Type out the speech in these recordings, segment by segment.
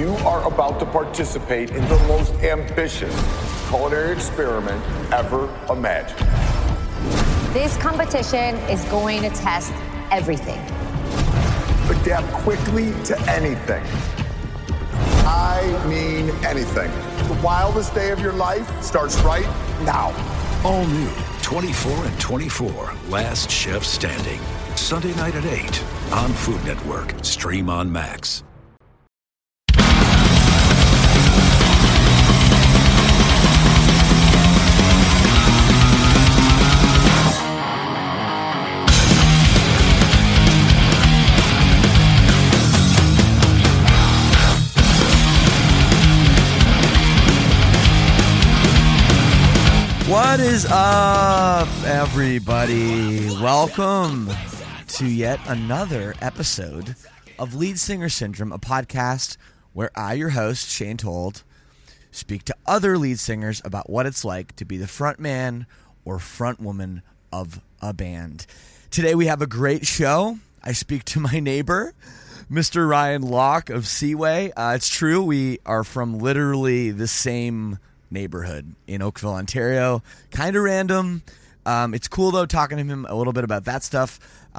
You are about to participate in the most ambitious culinary experiment ever imagined. This competition is going to test everything. Adapt quickly to anything. I mean anything. The wildest day of your life starts right now. All new 24 and 24, Last Chef Standing. Sunday night at 8 on Food Network. Stream on Max. What is up, everybody? Welcome to yet another episode of Lead Singer Syndrome, a podcast where I, your host, Shane Told, speak to other lead singers about what it's like to be the front man or front woman of a band. Today we have a great show. I speak to my neighbor, Mr. Ryan Locke of Seaway. It's true, we are from literally the same neighborhood in Oakville, Ontario. Kind of random. It's cool, though, talking to him a little bit about that stuff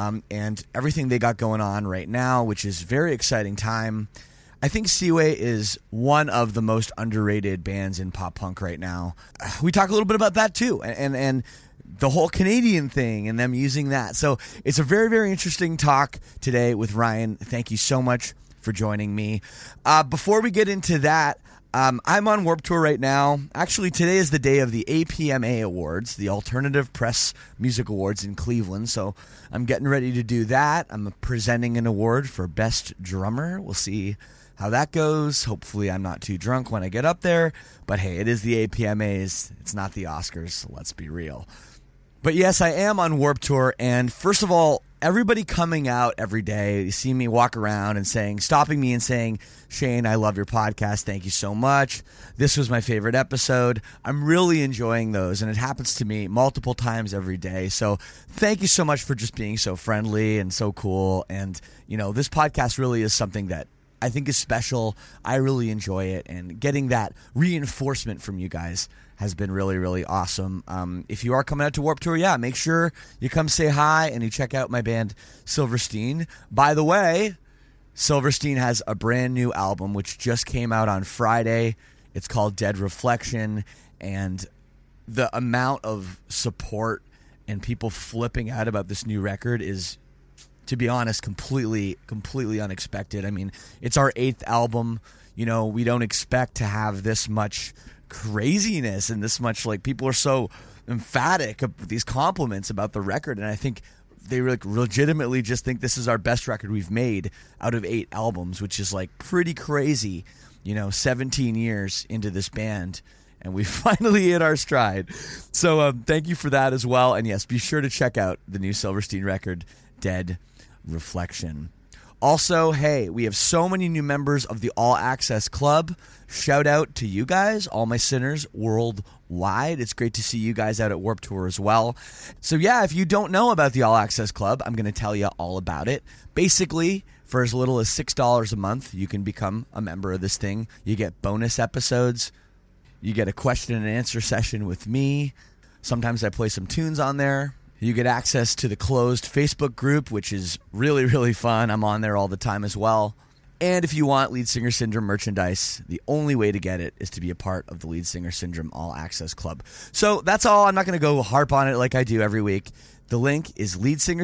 and everything they got going on right now, which is very exciting time. I think Seaway is one of the most underrated bands in pop punk right now. We talk a little bit about that, too, and the whole Canadian thing and them using that. So it's a very, very interesting talk today with Ryan. Thank you so much for joining me. Before we get into that, I'm on Warped Tour right now. Actually, today is the day of the APMA Awards, the Alternative Press Music Awards in Cleveland, so I'm getting ready to do that. I'm presenting an award for Best Drummer. We'll see how that goes. Hopefully I'm not too drunk when I get up there, but hey, it is the APMAs. It's not the Oscars, so let's be real. But yes, I am on Warped Tour, and first of all, everybody coming out every day, you see me walk around and stopping me and saying, Shane, I love your podcast. Thank you so much. This was my favorite episode. I'm really enjoying those, and it happens to me multiple times every day. So thank you so much for just being so friendly and so cool. And, you know, this podcast really is something that I think is special. I really enjoy it, and getting that reinforcement from you guys has been really, really awesome. If you are coming out to Warped Tour, yeah, make sure you come say hi and you check out my band Silverstein. By the way, Silverstein has a brand new album which just came out on Friday. It's called Dead Reflection, and the amount of support and people flipping out about this new record is, to be honest, completely unexpected. I mean, it's our 8th album. You know, we don't expect to have this much craziness and this much, like, people are so emphatic of these compliments about the record, and I think they legitimately just think this is our best record we've made out of 8 albums, which is like pretty crazy, you know, 17 years into this band, and we finally hit our stride. So thank you for that as well, and yes, be sure to check out the new Silverstein record, Dead Reflection. Also, hey, we have so many new members of the All Access Club. Shout out to you guys, all my sinners worldwide. It's great to see you guys out at Warped Tour as well. So yeah, if you don't know about the All Access Club, I'm going to tell you all about it. Basically, for as little as $6 a month, you can become a member of this thing. You get bonus episodes. You get a question and answer session with me. Sometimes I play some tunes on there. You get access to the closed Facebook group, which is really, really fun. I'm on there all the time as well. And if you want Lead Singer Syndrome merchandise, the only way to get it is to be a part of the Lead Singer Syndrome All Access Club. So that's all. I'm not going to go harp on it like I do every week. The link is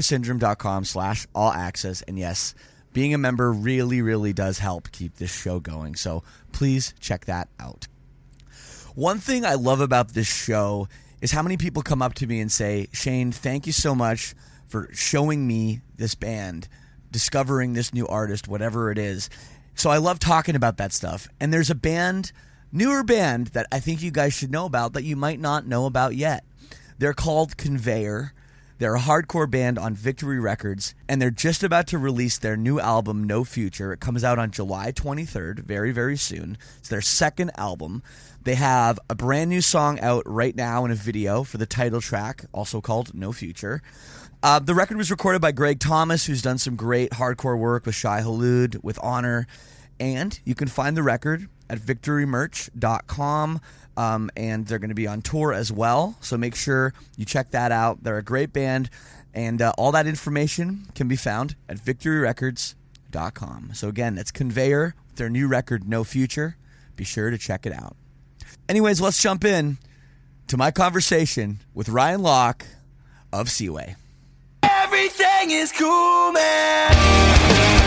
leadsingersyndrome.com/allaccess. And yes, being a member really, really does help keep this show going. So please check that out. One thing I love about this show is how many people come up to me and say, Shane, thank you so much for showing me this band, discovering this new artist, whatever it is. So I love talking about that stuff. And there's a band, newer band, that I think you guys should know about that you might not know about yet. They're called Conveyor. They're a hardcore band on Victory Records, and they're just about to release their new album, No Future. It comes out on July 23rd, very, very soon. It's their second album. They have a brand new song out right now in a video for the title track, also called No Future. The record was recorded by Greg Thomas, who's done some great hardcore work with Shai Hulud, with Honor. And you can find the record at victorymerch.com. And they're going to be on tour as well. So make sure you check that out. They're a great band. And all that information can be found at victoryrecords.com. So again, that's Conveyor, their new record, No Future. Be sure to check it out. Anyways, let's jump in to my conversation with Ryan Locke of Seaway. Everything is cool, man.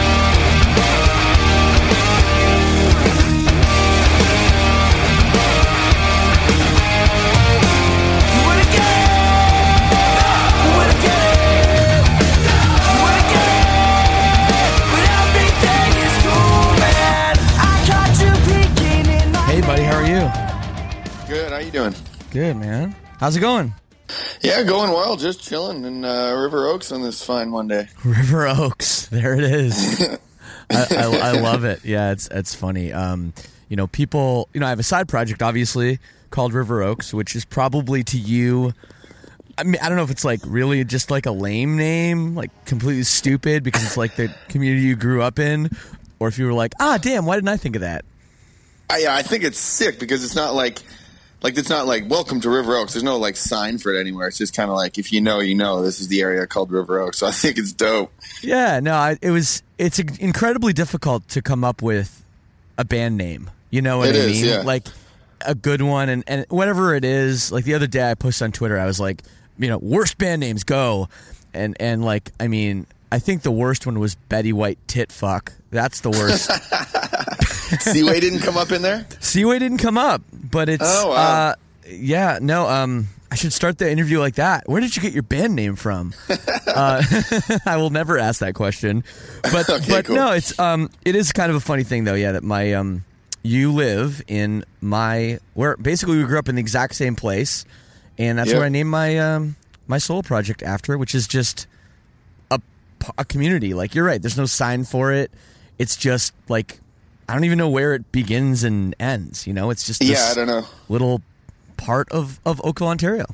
Hey, buddy, how are you? Good. How you doing? Good, man. How's it going? Yeah, going well. Just chilling in River Oaks on this fine Monday. River Oaks. There it is. I love it. Yeah, it's funny. People, I have a side project, obviously, called River Oaks, which is probably to you, I mean, I don't know if it's like really just like a lame name, like completely stupid because it's like the community you grew up in, or if you were like, damn, why didn't I think of that? I think it's sick because it's not like it's not like welcome to River Oaks. There's no like sign for it anywhere. It's just kind of like if you know, this is the area called River Oaks. So I think it's dope. Yeah, no, it's incredibly difficult to come up with a band name. You know what I mean? Is, yeah. Like a good one, and whatever it is. Like the other day, I posted on Twitter. I was like, worst band names go, and like I mean, I think the worst one was Betty White Tit Fuck. That's the worst. Seaway didn't come up in there? Seaway didn't come up, but it's I should start the interview like that. Where did you get your band name from? I will never ask that question. But okay, but cool. no, it is kind of a funny thing though, yeah, that my you live in where basically we grew up in the exact same place, and that's where I named my solo project after, which is just a community. Like you're right, there's no sign for it. It's just like I don't even know where it begins and ends. It's just this I don't know. little part of Oakville, Ontario.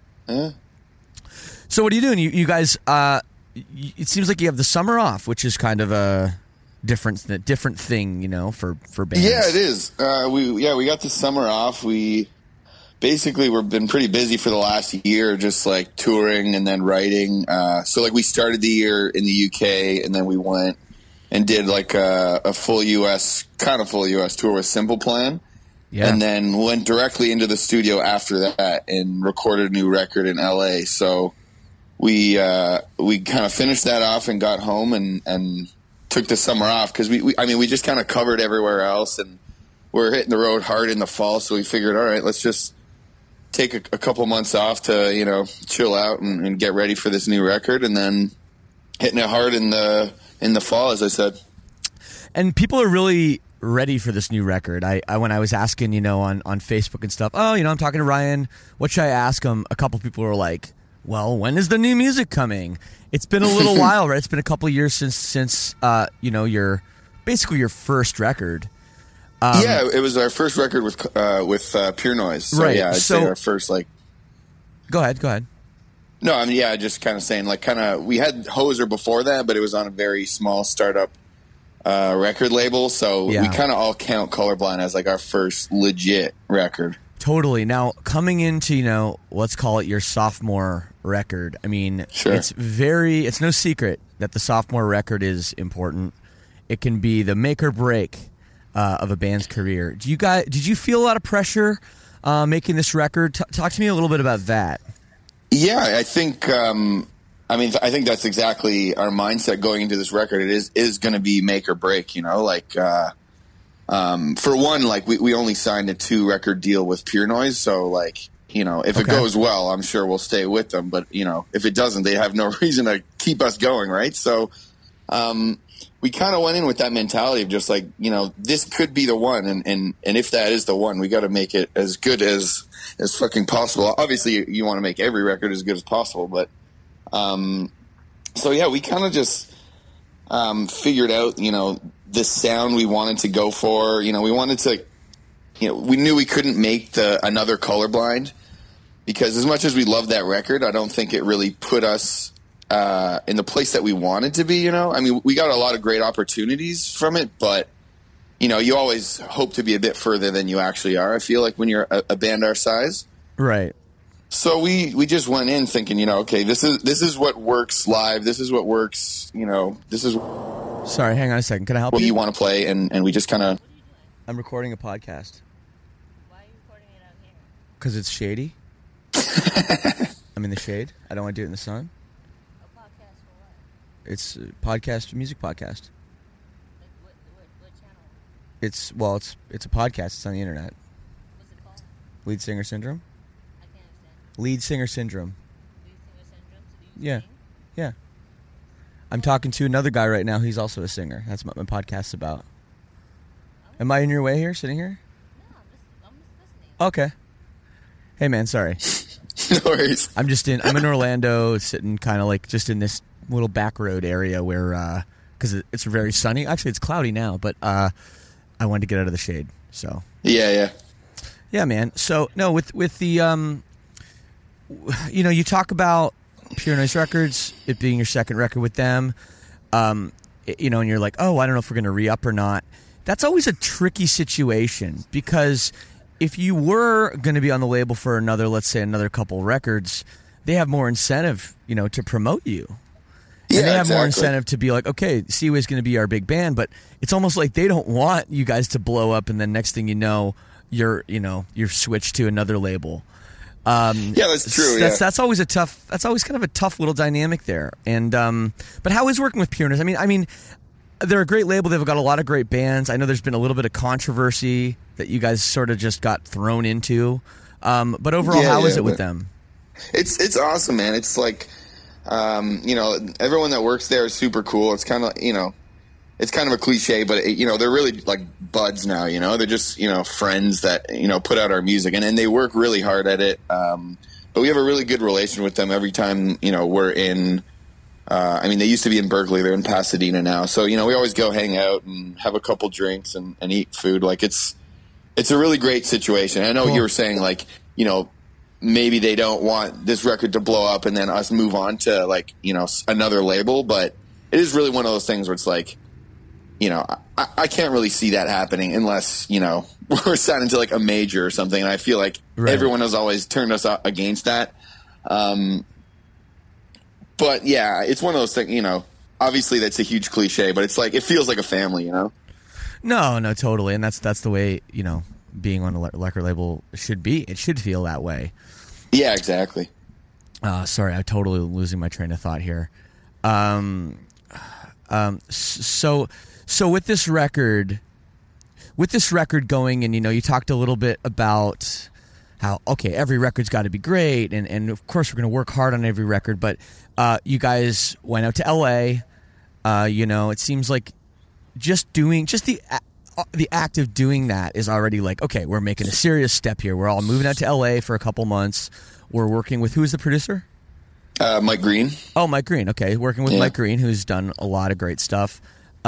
So what are you doing? You guys, it seems like you have the summer off, which is kind of a different thing, for bands. Yeah, it is. We got the summer off. We've been pretty busy for the last year, just like touring and then writing. So like we started the year in the UK and then we went and did like a full US tour with Simple Plan. Yeah. And then went directly into the studio after that and recorded a new record in LA. So we kind of finished that off and got home and took the summer off because we just kind of covered everywhere else and we're hitting the road hard in the fall. So we figured, all right, let's just take a couple months off to, chill out and get ready for this new record and then hitting it hard in the fall, as I said. And people are really ready for this new record. I when I was asking, on Facebook and stuff, I'm talking to Ryan, what should I ask him? A couple people were like, well, when is the new music coming? It's been a little while, right? It's been a couple of years since your first record. It was our first record with Pure Noise. So, right. Yeah, I'd say our first Go ahead. No, I mean, just kind of saying, we had Hoser before that, but it was on a very small startup record label, so we kind of all count Colorblind as like our first legit record. Totally. Now, coming into, let's call it your sophomore record, I mean, sure. It's no secret that the sophomore record is important. It can be the make or break of a band's career. Did you feel a lot of pressure making this record? Talk to me a little bit about that. Yeah, I think I think that's exactly our mindset going into this record. It is going to be make or break, for one, we only signed a 2-record deal with Pure Noise. So if it goes well, I'm sure we'll stay with them. But, if it doesn't, they have no reason to keep us going. Right. So, we kind of went in with that mentality of just this could be the one. And if that is the one, we got to make it as good as fucking possible. Obviously you want to make every record as good as possible, but, we kind of just, figured out, the sound we wanted to go for. We wanted to, we knew we couldn't make another Colorblind because as much as we loved that record, I don't think it really put us, in the place that we wanted to be, I mean, we got a lot of great opportunities from it, but, you always hope to be a bit further than you actually are. I feel like when you're a band our size. Right. So we just went in thinking, okay, this is what works live. This is what works, this is Sorry, hang on a second. Can I help what you? you want to play. And we just kind of. I'm recording a podcast. Why are you recording it out here? Because it's shady. I'm in the shade. I don't want to do it in the sun. A podcast for what? It's a podcast, music podcast. Like what channel? It's a podcast. It's on the internet. What's it called? Lead Singer Syndrome. I can't understand. Lead Singer Syndrome. Lead singer syndrome? So do Yeah. you sing? Yeah. I'm talking to another guy right now. He's also a singer. That's what my podcast's about. Am I in your way here, sitting here? No, I'm just listening. Okay. Hey, man, sorry. No worries. I'm in Orlando, sitting kind of like just in this little back road area where, because it's very sunny. Actually, it's cloudy now, but I wanted to get out of the shade. So Yeah. yeah, man. So no, with the you talk about Pure Noise Records, it being your second record with them, and you're like, oh, I don't know if we're gonna re-up or not. That's always a tricky situation because if you were going to be on the label for let's say another couple records, they have more incentive, to promote you. Yeah, And they have more exactly. incentive to be like, okay, Seaway's going to be our big band, but it's almost like they don't want you guys to blow up, and then next thing you know, you're switched to another label. Yeah, that's true. That's always that's always kind of a tough little dynamic there. And but how is working with Pure Noise? I mean, they're a great label. They've got a lot of great bands. I know there's been a little bit of controversy that you guys sort of just got thrown into. But overall, how is it with them? It's awesome, man. It's like, everyone that works there is super cool. It's kind of, it's kind of a cliche, but they're really like buds now. They're just friends that put out our music, and they work really hard at it. But we have a really good relation with them every time we're in. They used to be in Berkeley. They're in Pasadena now. So, we always go hang out and have a couple drinks and eat food. Like, it's a really great situation. I know you were saying, like, maybe they don't want this record to blow up and then us move on to, like, another label. But it is really one of those things where it's like, I can't really see that happening unless, we're signed to, like, a major or something. And I feel like everyone has always turned us against that. But yeah, it's one of those things, obviously that's a huge cliche, but it's like, it feels like a family, No, totally. And that's the way, being on a record label should be. It should feel that way. Yeah, exactly. Sorry, I'm totally losing my train of thought here. So with this record going, and, you talked a little bit about how, okay, every record's got to be great, and of course we're going to work hard on every record, but you guys went out to LA. It seems like just the act of doing that is already like, okay, we're making a serious step here. We're all moving out to LA for a couple months. We're working with, who's the producer? Mike Green. Oh, Mike Green. Okay, working with Mike Green, who's done a lot of great stuff.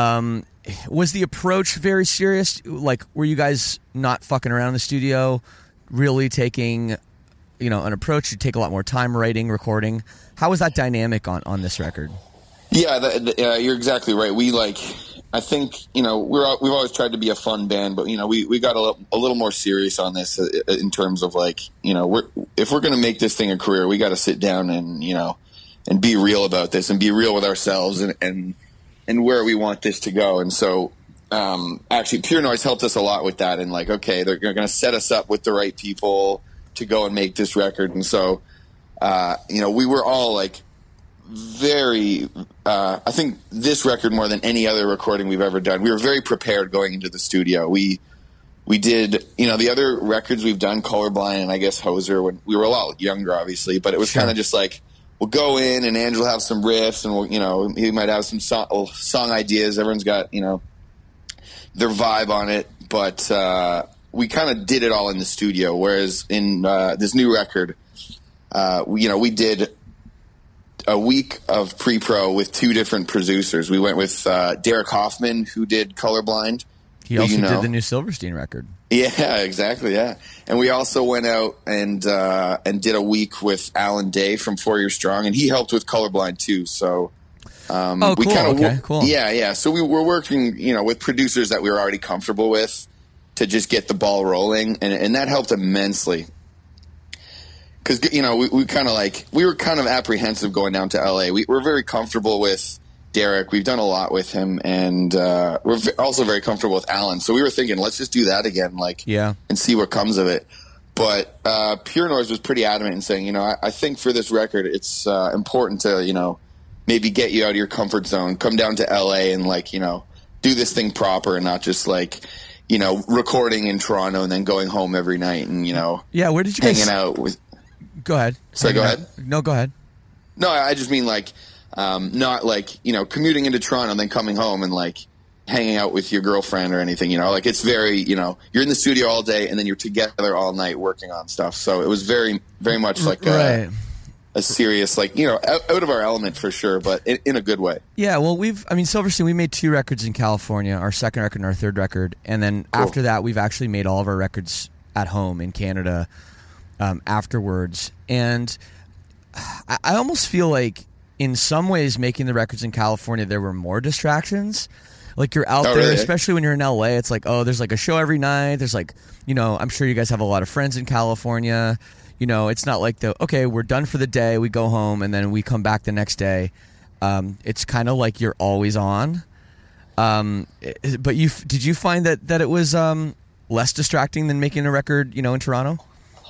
Was the approach very serious? Like, were you guys not fucking around in the studio, really taking, an approach? You take a lot more time writing, recording. How was that dynamic on this record? Yeah, you're exactly right. I think, we've always tried to be a fun band, but, we got a little more serious on this in terms of, like, if we're going to make this thing a career, we got to sit down and, and be real about this and be real with ourselves and where we want this to go. And so, actually, Pure Noise helped us a lot with that. And, like, okay, they're going to set us up with the right people to go and make this record. And so, we were all, like, very I think this record, more than any other recording we've ever done, we were very prepared going into the studio. We did, the other records we've done, Colorblind and I guess Hoser, when we were a lot younger, obviously, but it was kind of just like, we'll go in and Andrew will have some riffs and we'll, he might have some song ideas. Everyone's got, their vibe on it, but we kind of did it all in the studio. Whereas in this new record, we did a week of pre-pro with two different producers. We went with Derek Hoffman, who did Colorblind. He also did the new Silverstein record. Yeah, exactly. Yeah, and we also went out and did a week with Alan Day from 4 Year Strong, and he helped with Colorblind too. So, Oh, we cool. kinda Okay, cool. Yeah. So we were working, with producers that we were already comfortable with to just get the ball rolling, and that helped immensely. Because we kind of we were kind of apprehensive going down to LA. We're very comfortable with Derek. We've done a lot with him, and we're also very comfortable with Alan. So we were thinking, let's just do that again, and see what comes of it. But Pure Noise was pretty adamant in saying, I think for this record, it's important to, maybe get you out of your comfort zone, come down to LA and do this thing proper and not just recording in Toronto and then going home every night and, yeah, where did you guys hanging out with. Go ahead. Sorry, go ahead. No, go ahead. No, I just mean not commuting into Toronto and then coming home and hanging out with your girlfriend or anything, it's very, you're in the studio all day and then you're together all night working on stuff. So it was very, very much right. a serious, out of our element for sure, but in a good way. Yeah, well, Silverstein, we made 2 records in California, our second record and our third record. And then after that, we've actually made all of our records at home in Canada afterwards. And I almost feel like in some ways making the records in California, there were more distractions. You're out there, really? especially when you're in LA, it's there's a show every night. There's I'm sure you guys have a lot of friends in California. It's not we're done for the day, we go home, and then we come back the next day. It's kind of like you're always on. But did you find that it was less distracting than making a record, in Toronto?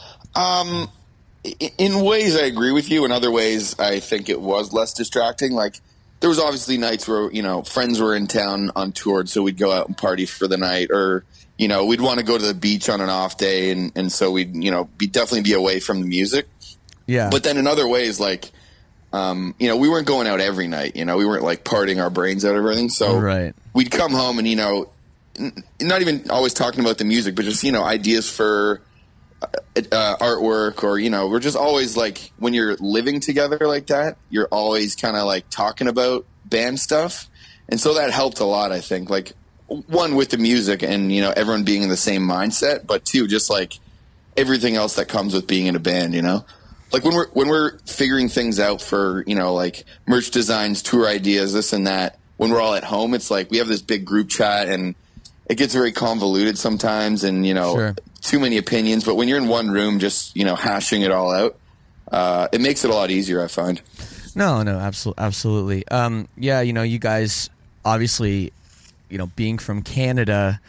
In ways, I agree with you. In other ways, I think it was less distracting. There was obviously nights where, friends were in town on tour, so we'd go out and party for the night, or, we'd want to go to the beach on an off day, and so we'd, definitely be away from the music. Yeah. But then in other ways, we weren't going out every night, we weren't partying our brains out of everything. So right. We'd come home and, not even always talking about the music, but just, ideas for artwork, or we're just always when you're living together like that, you're always kind of talking about band stuff, and so that helped a lot. I think one, with the music and everyone being in the same mindset, but two, just everything else that comes with being in a band. When we're figuring things out for merch designs, tour ideas, this and that, when we're all at home, it's we have this big group chat and it gets very convoluted sometimes, and Sure. too many opinions. But when you're in one room, just hashing it all out, it makes it a lot easier, I find. No, absolutely. Yeah, you guys obviously, being from Canada,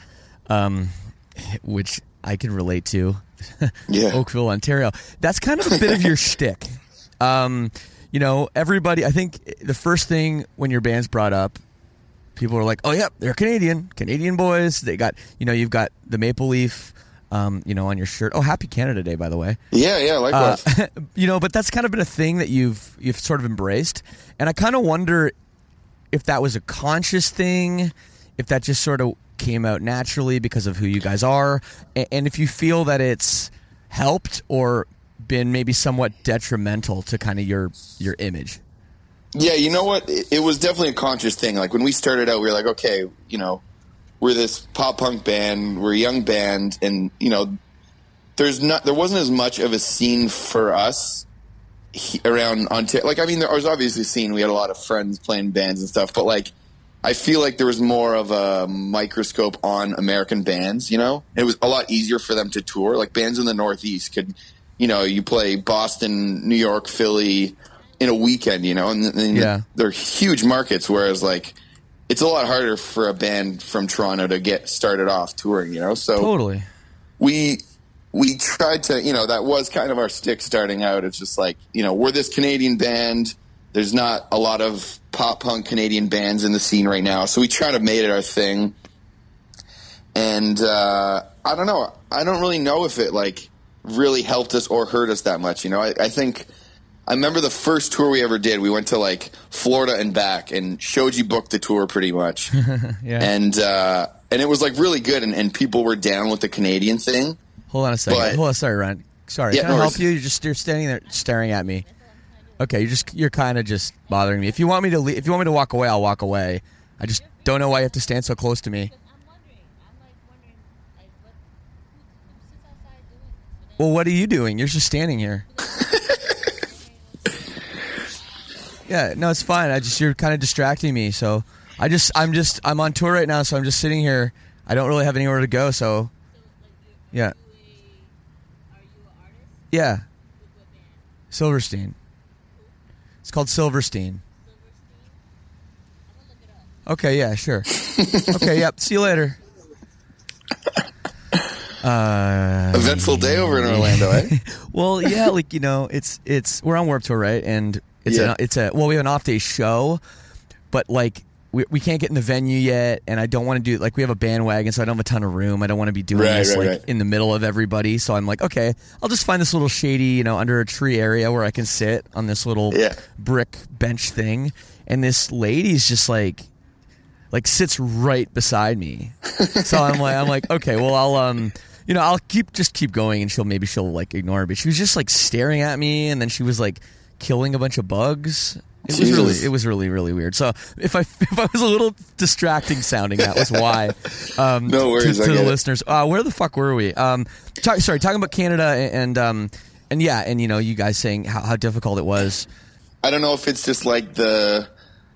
which I can relate to, Yeah. Oakville, Ontario. That's kind of a bit of your shtick. Everybody. I think the first thing when your band's brought up, people are like, "Oh, yeah, they're Canadian boys." They got, you've got the maple leaf, on your shirt. Oh, happy Canada Day, by the way. Yeah, likewise. But that's kind of been a thing that you've sort of embraced, and I kind of wonder if that was a conscious thing, if that just sort of came out naturally because of who you guys are, and if you feel that it's helped or been maybe somewhat detrimental to kind of your image. Yeah, you know what? It was definitely a conscious thing. When we started out, we were like, okay, we're this pop punk band, we're a young band, and there wasn't as much of a scene for us around Ontario. There was obviously a scene. We had a lot of friends playing bands and stuff, but I feel like there was more of a microscope on American bands. It was a lot easier for them to tour. Bands in the Northeast could, you play Boston, New York, Philly in a weekend, and Yeah. they're huge markets, whereas it's a lot harder for a band from Toronto to get started off touring, so Totally. we tried to, that was kind of our stick starting out. It's just we're this Canadian band, there's not a lot of pop punk Canadian bands in the scene right now, so we tried to make it our thing. And I don't know, I don't really know if it really helped us or hurt us that much. I remember the first tour we ever did, we went to Florida and back, and Shoji booked the tour pretty much. Yeah. And it was really good, and people were down with the Canadian thing. Hold on a second. Hold on, sorry, Ryan. Sorry, Yeah, can I no help worries. you're standing there staring at me. Okay, you're kind of just bothering me. If you want me to if you want me to walk away, I'll walk away. I just don't know why you have to stand so close to me. Who's outside doing this? Well, what are you doing? You're just standing here. Yeah, no, it's fine. You're kind of distracting me. So I'm on tour right now. So I'm just sitting here. I don't really have anywhere to go. So, yeah. Are you an artist? Yeah. With what band? Silverstein. It's called Silverstein. Silverstein? I'm gonna look it up. Okay, yeah, sure. Okay, yep. See you later. Eventful day over in Orlando, eh? Well, yeah, like, you know, it's we're on Warped Tour, right? And we have an off day show, but like we can't get in the venue yet, and I don't want to do like we have a bandwagon, so I don't have a ton of room. I don't want to be doing this in the middle of everybody. So I'm like, okay, I'll just find this little shady, you know, under a tree area where I can sit on this little brick bench thing, and this lady's just like sits right beside me. So I'm like, okay, well I'll keep going, and she'll like ignore it. But she was just like staring at me, and then she was like killing a bunch of bugs. It was really, really weird. So if I was a little distracting sounding, that was why. No worries, to the listeners. Where the fuck were we? Talking about Canada and you know, you guys saying how difficult it was. I don't know if it's just like the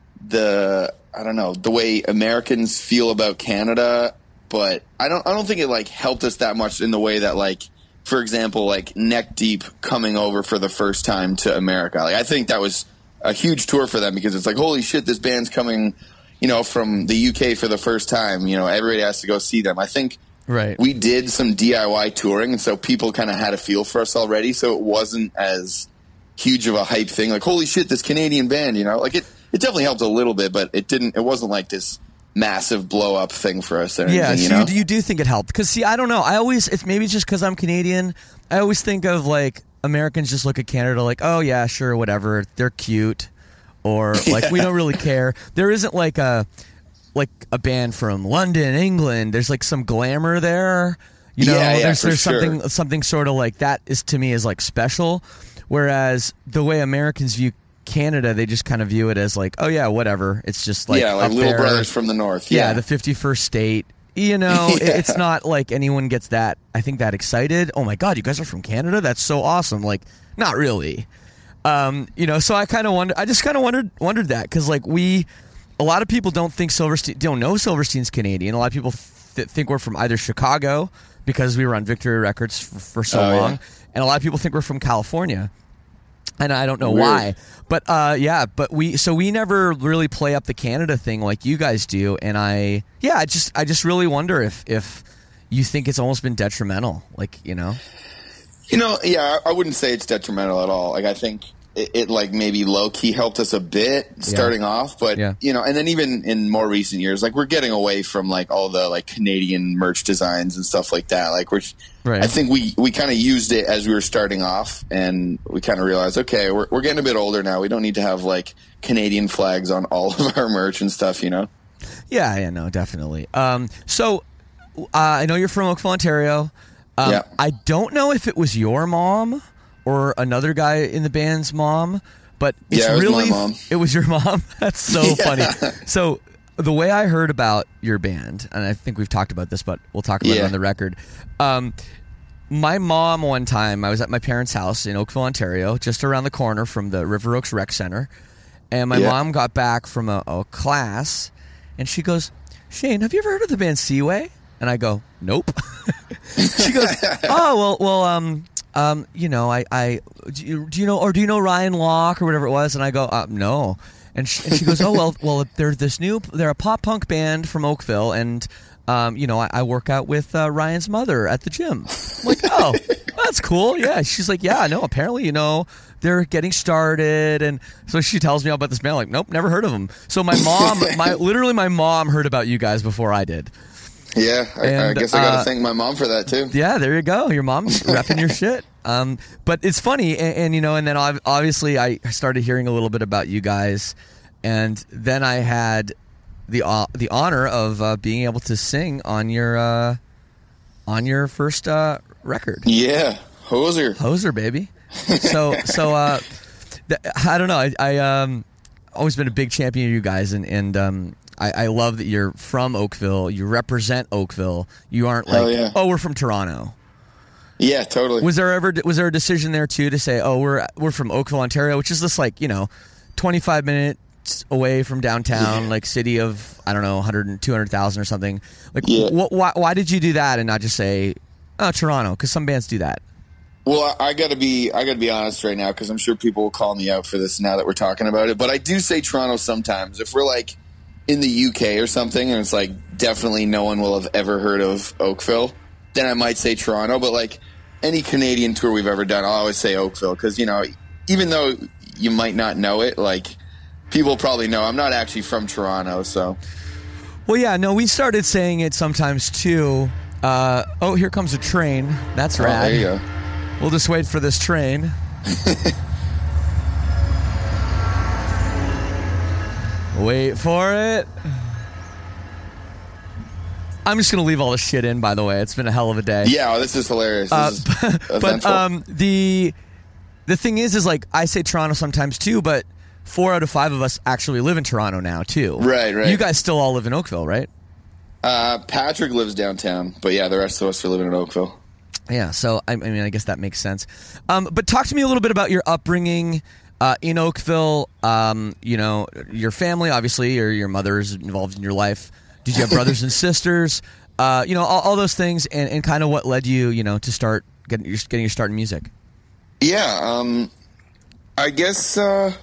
I don't know, the way Americans feel about Canada, but I don't think it like helped us that much in the way that, like, for example, like Neck Deep coming over for the first time to America. Like, I think that was a huge tour for them because it's like, holy shit, this band's coming, you know, from the UK for the first time. You know, everybody has to go see them. I think we did some DIY touring, and so people kind of had a feel for us already, so it wasn't as huge of a hype thing. Like, holy shit, this Canadian band, you know? Like, it definitely helped a little bit, but it wasn't like this massive blow up thing for us or anything, yeah, so you know? you do think it helped? Because, see, I don't know. Maybe it's just because I'm Canadian. I always think of, like, Americans just look at Canada like, oh, yeah, sure, whatever. They're cute. Or, like, we don't really care. There isn't, like a band from London, England. There's, like, some glamour there. You know, there's something sort of like that is, to me, is, like, special. Whereas the way Americans view Canada, they just kind of view it as like, oh yeah, whatever. It's just like like little brothers from the north. Yeah, the 51st state. You know, it's not like anyone gets that. I think that excited. Oh my god, you guys are from Canada? That's so awesome. Like, not really. You know, so I just kind of wondered that because like a lot of people don't know Silverstein's Canadian. A lot of people think we're from either Chicago because we were on Victory Records for so long, and a lot of people think we're from California. And I don't know why, but we never really play up the Canada thing like you guys do, and I just really wonder if you think it's almost been detrimental, like, you know. I wouldn't say it's detrimental at all. Like, I think it like maybe low key helped us a bit starting off, but you know, and then even in more recent years, like we're getting away from like all the like Canadian merch designs and stuff like that. Like I think we kind of used it as we were starting off, and we kind of realized, okay, we're getting a bit older now. We don't need to have like Canadian flags on all of our merch and stuff, you know? Yeah, no, definitely. So I know you're from Oakville, Ontario. I don't know if it was your mom or another guy in the band's mom, but it's it was really my mom. It was your mom. That's so funny. So the way I heard about your band, and I think we've talked about this, but we'll talk about it on the record. My mom, one time, I was at my parents' house in Oakville, Ontario, just around the corner from the River Oaks Rec Center, and my mom got back from a class, and she goes, "Shane, have you ever heard of the band Seaway?" And I go, "Nope." She goes, "Oh, well, you know, do you know Ryan Locke or whatever it was?" And I go, "No." And she goes, "Oh, well, they're a pop punk band from Oakville, and you know, I work out with Ryan's mother at the gym." I'm like, "Oh, that's cool." Yeah. She's like, "Yeah, no, apparently, you know, they're getting started." And so she tells me all about this band. I'm like, "Nope, never heard of them." So my mom heard about you guys before I did. Yeah, I guess I got to thank my mom for that too. Yeah, there you go. Your mom's repping your shit. But it's funny, and you know, and then obviously I started hearing a little bit about you guys, and then I had the honor of being able to sing on your first record. Yeah, Hoser, baby. So I don't know. I always been a big champion of you guys, and I love that you're from Oakville. You represent Oakville. You aren't like, oh, we're from Toronto. Yeah, totally. Was there a decision there too to say, oh, we're from Oakville, Ontario, which is this like, you know, 25 minutes away from downtown, like city of, I don't know, 100 200,000 or something. Like, why did you do that and not just say, Toronto? Because some bands do that. Well, I gotta be honest right now, because I'm sure people will call me out for this now that we're talking about it. But I do say Toronto sometimes. If we're like in the UK or something, and it's like definitely no one will have ever heard of Oakville, then I might say Toronto. But like any Canadian tour we've ever done, I'll always say Oakville, because even though you might not know it, like people probably know I'm not actually from Toronto. So, well, yeah, no, we started saying it sometimes too. Here comes a train. That's rad. There you go. We'll just wait for this train. Wait for it. I'm just going to leave all this shit in, by the way. It's been a hell of a day. Yeah, this is hilarious. This is but the thing is like, I say Toronto sometimes too, but 4 out of 5 of us actually live in Toronto now too. Right. You guys still all live in Oakville, right? Patrick lives downtown, but yeah, the rest of us are living in Oakville. Yeah, so I mean, I guess that makes sense. But talk to me a little bit about your upbringing in Oakville. Your family, obviously, or your mother's involved in your life. Did you have brothers and sisters? All those things, and kind of what led you, to start getting your start in music. Yeah, I guess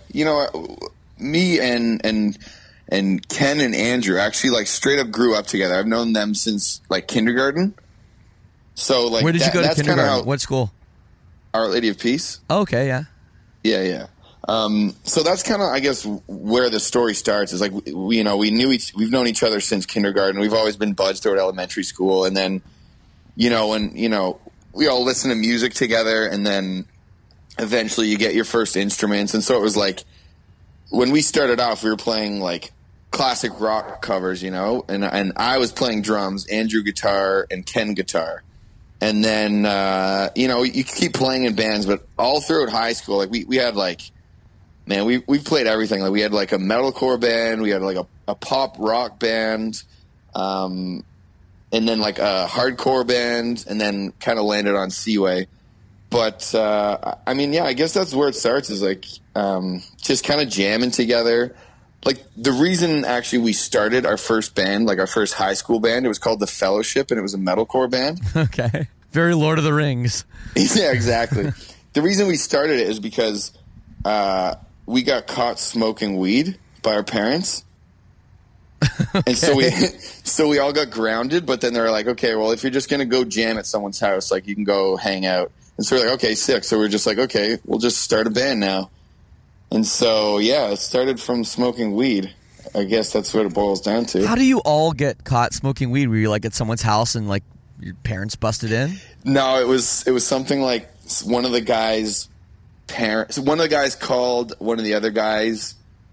me and Ken and Andrew actually like straight up grew up together. I've known them since like kindergarten. So like, where did you go to kindergarten? What school? Our Lady of Peace. Oh, okay, yeah. Yeah. So that's kind of, I guess, where the story starts. Is like we've known each other since kindergarten. We've always been buds throughout elementary school, and then we all listen to music together, and then eventually you get your first instruments. And so it was like when we started off, we were playing like classic rock covers, and I was playing drums, Andrew guitar, and Ken guitar. And then, you keep playing in bands, but all throughout high school, like we had like, man, we played everything. Like we had like a metalcore band, we had like a pop rock band, and then like a hardcore band, and then kind of landed on Seaway. But, I guess that's where it starts, is like, just kind of jamming together. Like the reason actually we started our first band, like our first high school band, it was called The Fellowship, and it was a metalcore band. Okay. Very Lord of the Rings. Yeah, exactly. The reason we started it is because we got caught smoking weed by our parents. Okay. And so we all got grounded, but then they're like, okay, well, if you're just going to go jam at someone's house, like you can go hang out. And so we're like, okay, sick. So we're just like, okay, we'll just start a band now. And so, yeah, it started from smoking weed. I guess that's what it boils down to. How do you all get caught smoking weed? Were you like at someone's house and like your parents busted in? No, it was something like one of the guys' parents. One of the guys called one of the other guys.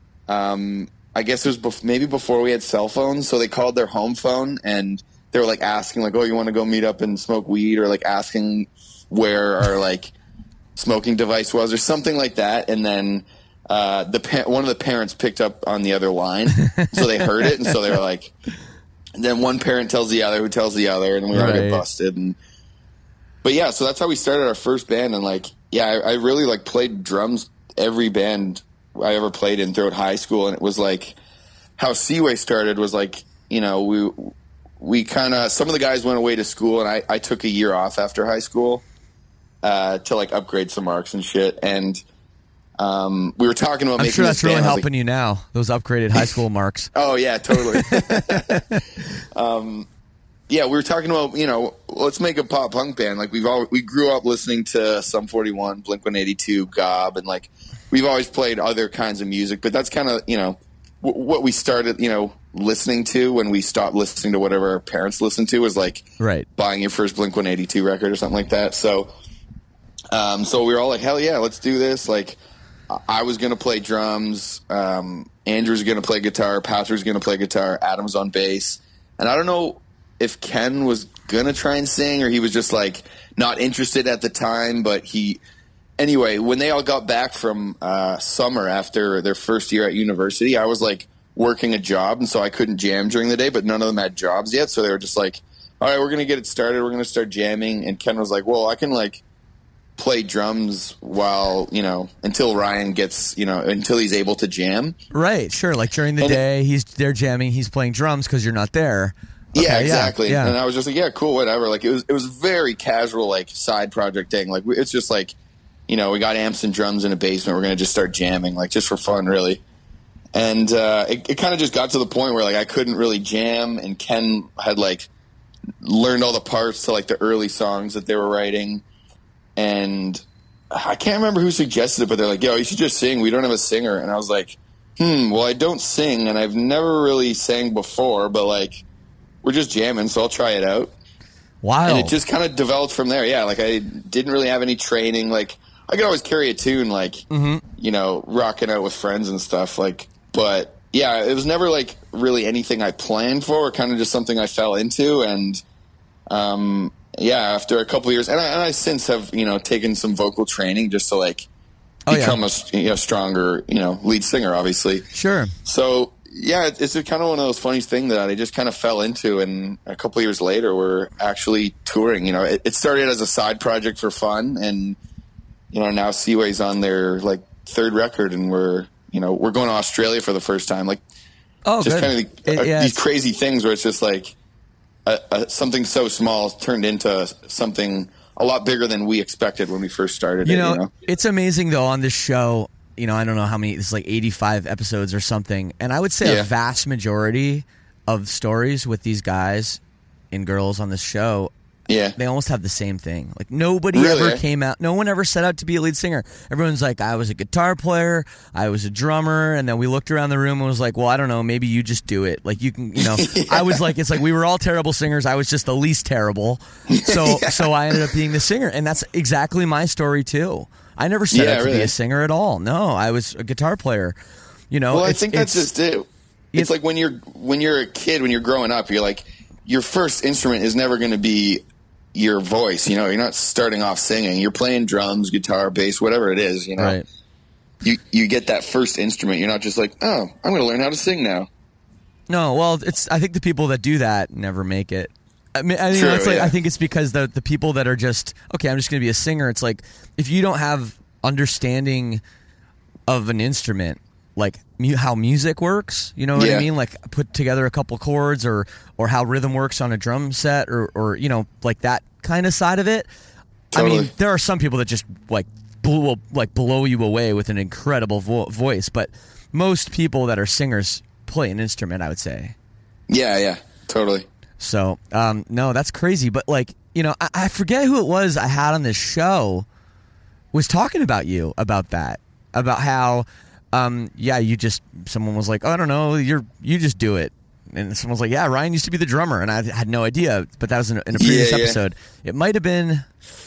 I guess it was maybe before we had cell phones, so they called their home phone and they were like asking like, "Oh, you want to go meet up and smoke weed?" or like asking where our like smoking device was or something like that, and then. One of the parents picked up on the other line, so they heard it, and so they were like, and then one parent tells the other, who tells the other, and we all get busted. But yeah, so that's how we started our first band, and like, yeah, I really like played drums every band I ever played in throughout high school, and it was like how Seaway started was like, we kind of, some of the guys went away to school, and I took a year off after high school to like upgrade some marks and shit, and we were talking about. I'm sure that's really helping you now. Those upgraded high school marks. Oh yeah, totally. Yeah, we were talking about let's make a pop punk band. Like we grew up listening to Sum 41, Blink-182, Gob, and like we've always played other kinds of music. But that's kind of what we started listening to when we stopped listening to whatever our parents listened to, was like buying your first Blink-182 record or something like that. So we were all like, hell yeah, let's do this. Like. I was going to play drums. Andrew's going to play guitar. Patrick's going to play guitar. Adam's on bass. And I don't know if Ken was going to try and sing or he was just like not interested at the time. But anyway, when they all got back from summer after their first year at university, I was like working a job. And so I couldn't jam during the day, but none of them had jobs yet. So they were just like, all right, we're going to get it started. We're going to start jamming. And Ken was like, well, I can like play drums while, until Ryan gets, until he's able to jam. Right, sure. Like during the day, they're jamming, he's playing drums because you're not there. Okay, yeah, exactly. Yeah. And I was just like, yeah, cool, whatever. Like it was very casual, like side project thing. Like it's just like, we got amps and drums in a basement. We're going to just start jamming, like just for fun, really. And it kind of just got to the point where like I couldn't really jam, and Ken had like learned all the parts to like the early songs that they were writing. And I can't remember who suggested it, but they're like, yo, you should just sing. We don't have a singer. And I was like, well, I don't sing, and I've never really sang before, but like, we're just jamming, so I'll try it out. Wow. And it just kind of developed from there. Yeah, like I didn't really have any training. Like I could always carry a tune, like, rocking out with friends and stuff. Like, but yeah, it was never like really anything I planned for, or kind of just something I fell into. And, yeah, after a couple of years, and I since have, taken some vocal training just to like become a stronger, lead singer, obviously. Sure. So yeah, it's kind of one of those funny things that I just kind of fell into, and a couple of years later, we're actually touring. It started as a side project for fun, and now Seaway's on their like third record, and we're going to Australia for the first time. Like, just kind of these crazy things where it's just like something so small turned into something a lot bigger than we expected when we first started. It's amazing though on this show. I don't know how many, it's like 85 episodes or something. And I would say a vast majority of stories with these guys and girls on this show, they almost have the same thing. Like nobody ever came out, no one ever set out to be a lead singer. Everyone's like, I was a guitar player, I was a drummer, and then we looked around the room and was like, well, I don't know, maybe you just do it. Like you can, I was like, it's like we were all terrible singers, I was just the least terrible. So I ended up being the singer. And that's exactly my story too. I never set out to be a singer at all. No, I was a guitar player. Well, I think that's just it. It's like when you're a kid, when you're growing up, you're like, your first instrument is never going to be your voice. You're not starting off singing. You're playing drums, guitar, bass, whatever it is. Right. You get that first instrument. You're not just like, oh, I'm going to learn how to sing now. No, well, I think the people that do that never make it. I think it's because the people that are just, okay, I'm just going to be a singer. It's like, if you don't have understanding of an instrument, like how music works, you know what I mean? Like put together a couple chords or how rhythm works on a drum set or like that kind of side of it. Totally. I mean, there are some people that just like will blow you away with an incredible voice, but most people that are singers play an instrument, I would say. Yeah, totally. So, no, that's crazy. But, like, I forget who it was I had on this show was talking about you, about that. About how, someone was like, oh, I don't know, you just do it. And someone was like, yeah, Ryan used to be the drummer. And I had no idea. But that was in a previous episode. It might have been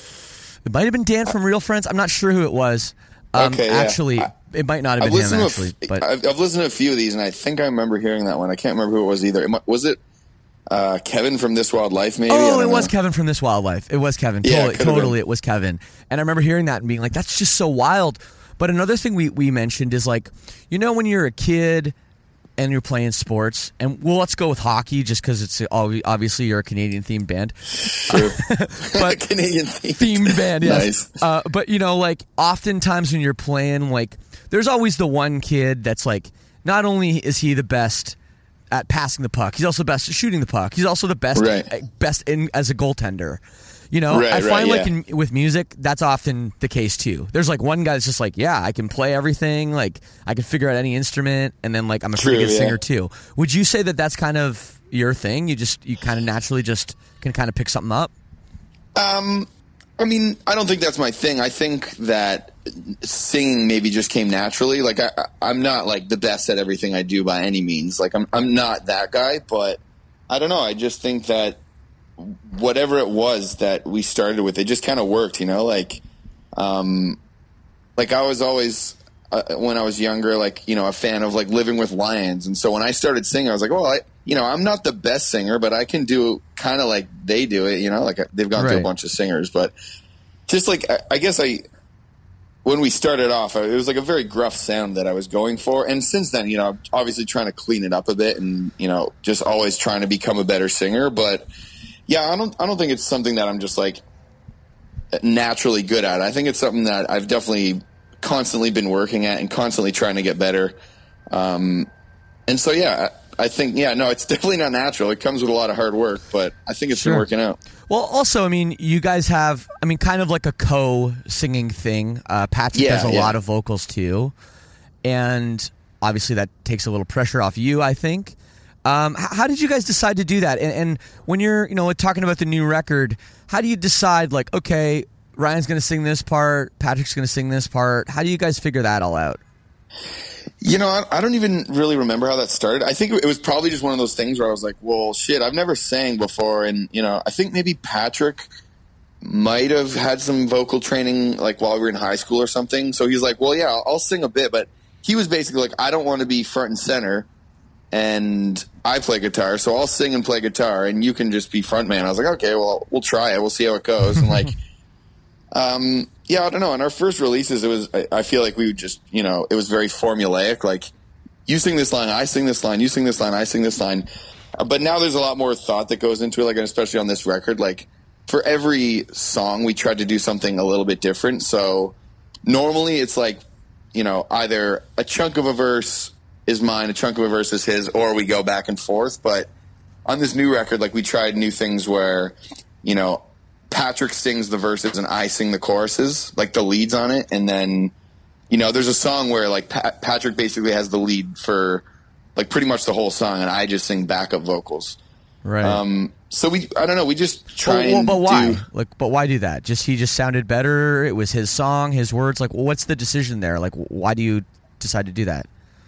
Dan from Real Friends. I'm not sure who it was. Actually, it might not have been him, actually. But I've listened to a few of these, and I think I remember hearing that one. I can't remember who it was either. Was it Kevin from This Wild Life, maybe? Oh, it was Kevin from This Wild Life. It was Kevin. Totally, it was Kevin. And I remember hearing that and being like, that's just so wild. But another thing we mentioned is like, when you're a kid and you're playing sports, and let's go with hockey just because it's obviously you're a Canadian-themed band. Sure. But Canadian-themed band, yes. Nice. But, like, oftentimes when you're playing, like, there's always the one kid that's like, not only is he the best at passing the puck, he's also best at shooting the puck. He's also the best as a goaltender. I find with music, that's often the case too. There's like one guy that's just like, yeah, I can play everything. Like I can figure out any instrument, and then like I'm a pretty good singer too. Would you say that that's kind of your thing? You kind of naturally just can kind of pick something up? I mean, I don't think that's my thing. I think that singing maybe just came naturally. Like I'm not like the best at everything I do by any means. Like I'm not that guy, but I don't know. I just think that whatever it was that we started with, it just kind of worked, like I was always, when I was younger, like, a fan of like Living with Lions. And so when I started singing, I was like, well, I'm not the best singer, but I can do kind of like they do it, like they've gone through a bunch of singers, but just like, I guess when we started off, it was like a very gruff sound that I was going for. And since then, obviously trying to clean it up a bit and, just always trying to become a better singer. But yeah, I don't think it's something that I'm just like naturally good at. I think it's something that I've definitely constantly been working at and constantly trying to get better. And so, yeah, I think, no, it's definitely not natural. It comes with a lot of hard work, but I think it's been working out. Well, also, I mean, you guys have, kind of like a co-singing thing. Patrick does a lot of vocals too. And obviously that takes a little pressure off you, I think. How did you guys decide to do that? And when you're, talking about the new record, how do you decide, like, okay, Ryan's going to sing this part, Patrick's going to sing this part? How do you guys figure that all out? I don't even really remember how that started. I think it was probably just one of those things where I was like, well, shit, I've never sang before. And, I think maybe Patrick might have had some vocal training, like, while we were in high school or something. So he's like, well, yeah, I'll sing a bit. But he was basically like, I don't want to be front and center. And I play guitar, so I'll sing and play guitar, and you can just be front man. I was like, okay, well, we'll try it. We'll see how it goes. And, like, I don't know. In our first releases, I feel like we would just, it was very formulaic. Like, you sing this line, I sing this line, you sing this line, I sing this line. But now there's a lot more thought that goes into it, like, especially on this record. Like, for every song, we tried to do something a little bit different. So normally it's like, either a chunk of a verse is mine, a chunk of a verse is his, or we go back and forth. But on this new record, like, we tried new things where, Patrick sings the verses and I sing the choruses, like the leads on it. And then, there's a song where, like, Patrick basically has the lead for, like, pretty much the whole song, and I just sing backup vocals. Right. So I don't know, we just try but why? But why do that? He just sounded better. It was his song, his words. Like, what's the decision there? Like, why do you decide to do that?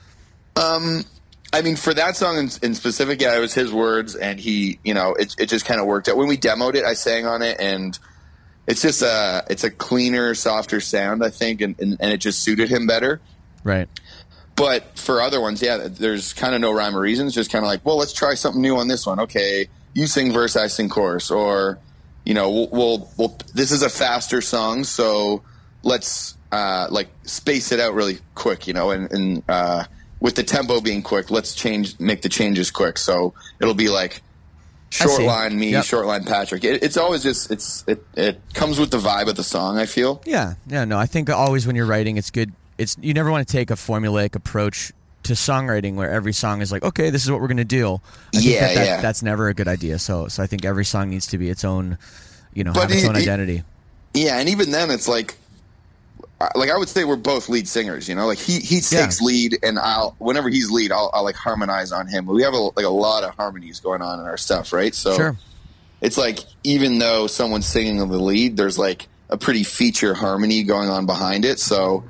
For that song in specific, it was his words, and he, it just kind of worked out. When we demoed it, I sang on it, and it's just it's a cleaner, softer sound, I think, and it just suited him better. Right. But for other ones, there's kind of no rhyme or reason. It's just kind of like, well, let's try something new on this one. Okay, you sing verse, I sing chorus, or, we'll this is a faster song, so let's space it out really quick, and with the tempo being quick, let's make the changes quick. So it'll be like short line me, short line Patrick. It's always just it comes with the vibe of the song, I feel. Yeah. No, I think always when you're writing, it's good. You never want to take a formulaic approach to songwriting where every song is like, okay, this is what we're going to do. I think that's never a good idea. So I think every song needs to be its own, have its own identity. Yeah, and even then, it's like I would say we're both lead singers, like he takes lead, and whenever he's lead, I'll like harmonize on him. We have a lot of harmonies going on in our stuff, right? So it's like, even though someone's singing the lead, there's like a pretty feature harmony going on behind it. So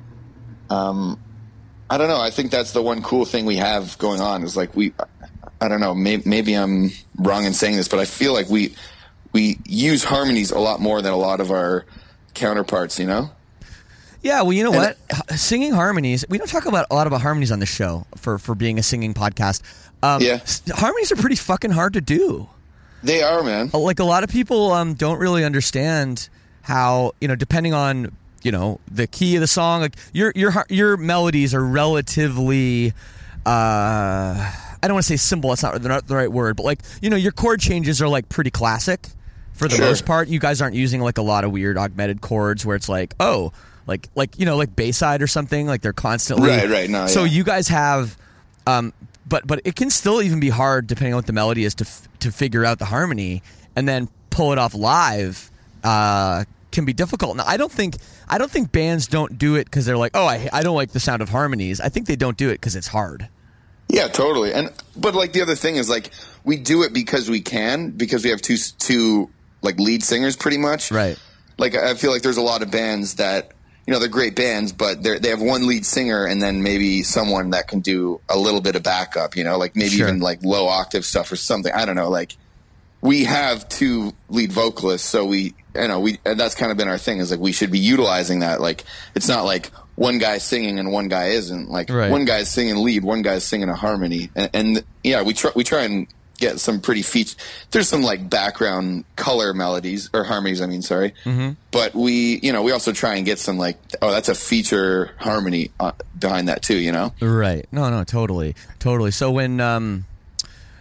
I don't know. I think that's the one cool thing we have going on is like I don't know, maybe I'm wrong in saying this, but I feel like we use harmonies a lot more than a lot of our counterparts, Yeah, well, you know what? Singing harmonies, we don't talk about a lot about harmonies on the show for being a singing podcast. Harmonies are pretty fucking hard to do. They are, man. Like, a lot of people don't really understand how, depending on, the key of the song, like your melodies are relatively, I don't want to say simple, that's not the right word, but like, your chord changes are like pretty classic for the most part. You guys aren't using like a lot of weird augmented chords where it's like, oh, like Bayside or something, like they're constantly right. No, so you guys have, but it can still even be hard depending on what the melody is to figure out the harmony and then pull it off live. Can be difficult. Now, I don't think bands don't do it because they're like, oh, I don't like the sound of harmonies. I think they don't do it because it's hard. Yeah, totally. But like the other thing is like we do it because we have two like lead singers pretty much. Right. Like I feel like there's a lot of bands that, they're great bands, but they have one lead singer and then maybe someone that can do a little bit of backup, like maybe even like low octave stuff or something. I don't know. Like we have two lead vocalists, so that's kind of been our thing is like we should be utilizing that. Like it's not like one guy's singing and one guy isn't. Like one guy's singing lead, one guy's singing a harmony, and we try and get some pretty there's some like background color melodies or harmonies, but we also try and get some like, oh, that's a feature harmony behind that too, right. No, totally. So when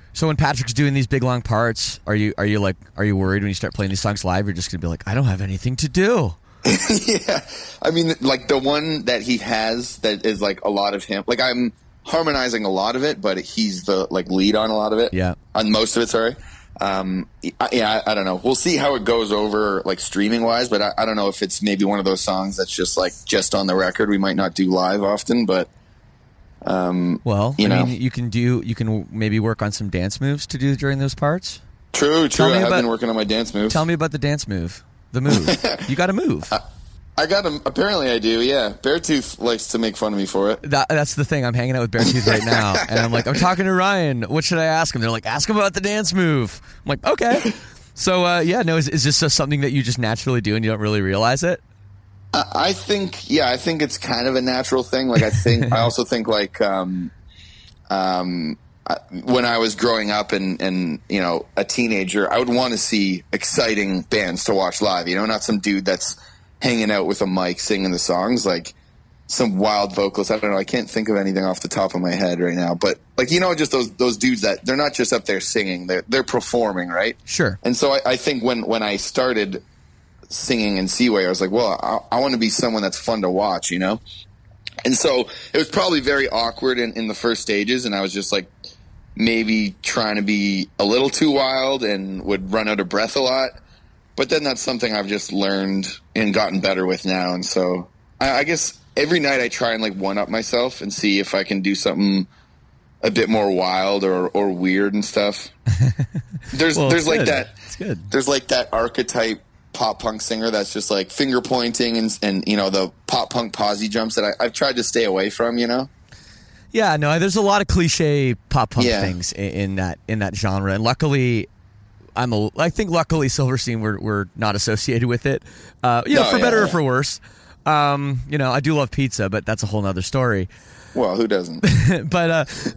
So when Patrick's doing these big long parts, are you worried when you start playing these songs live? You're just gonna be like, I don't have anything to do. Yeah, I mean, like the one that he has that is like a lot of him. Like I'm harmonizing a lot of it, but he's the like lead on a lot of it. Yeah, on most of it. Sorry. I don't know. We'll see how it goes over like streaming wise, but I don't know if it's maybe one of those songs that's just like just on the record. We might not do live often, but well, you know, you can maybe work on some dance moves to do during those parts. True. I have been working on my dance moves. Tell me about the dance move. The move. You got to move. I got him. Apparently, I do. Yeah, Beartooth likes to make fun of me for it. That's the thing. I'm hanging out with Beartooth right now, and I'm like, I'm talking to Ryan. What should I ask him? They're like, ask him about the dance move. I'm like, okay. So is this just something that you just naturally do and you don't really realize it? I think it's kind of a natural thing. Like I also think like when I was growing up and you know a teenager, I would want to see exciting bands to watch live. You know, not some dude that's hanging out with a mic singing the songs, like some wild vocalists. I don't know. I can't think of anything off the top of my head right now, but like, you know, just those dudes that they're not just up there singing, they're performing, right? Sure. And so I think when I started singing in Seaway, I was like, well, I want to be someone that's fun to watch, you know? And so it was probably very awkward in the first stages. And I was just like, maybe trying to be a little too wild and would run out of breath a lot. But then that's something I've just learned and gotten better with now. And so I guess every night I try and like one up myself and see if I can do something a bit more wild or weird and stuff. There's like that. It's good. There's like that archetype pop punk singer that's just like finger pointing and you know, the pop punk posy jumps that I've tried to stay away from, you know? Yeah, no, there's a lot of cliche pop punk things in that genre. And luckily, luckily Silverstein we're not associated with it. For better or for worse. You know, I do love pizza, but that's a whole nother story. Well, who doesn't? But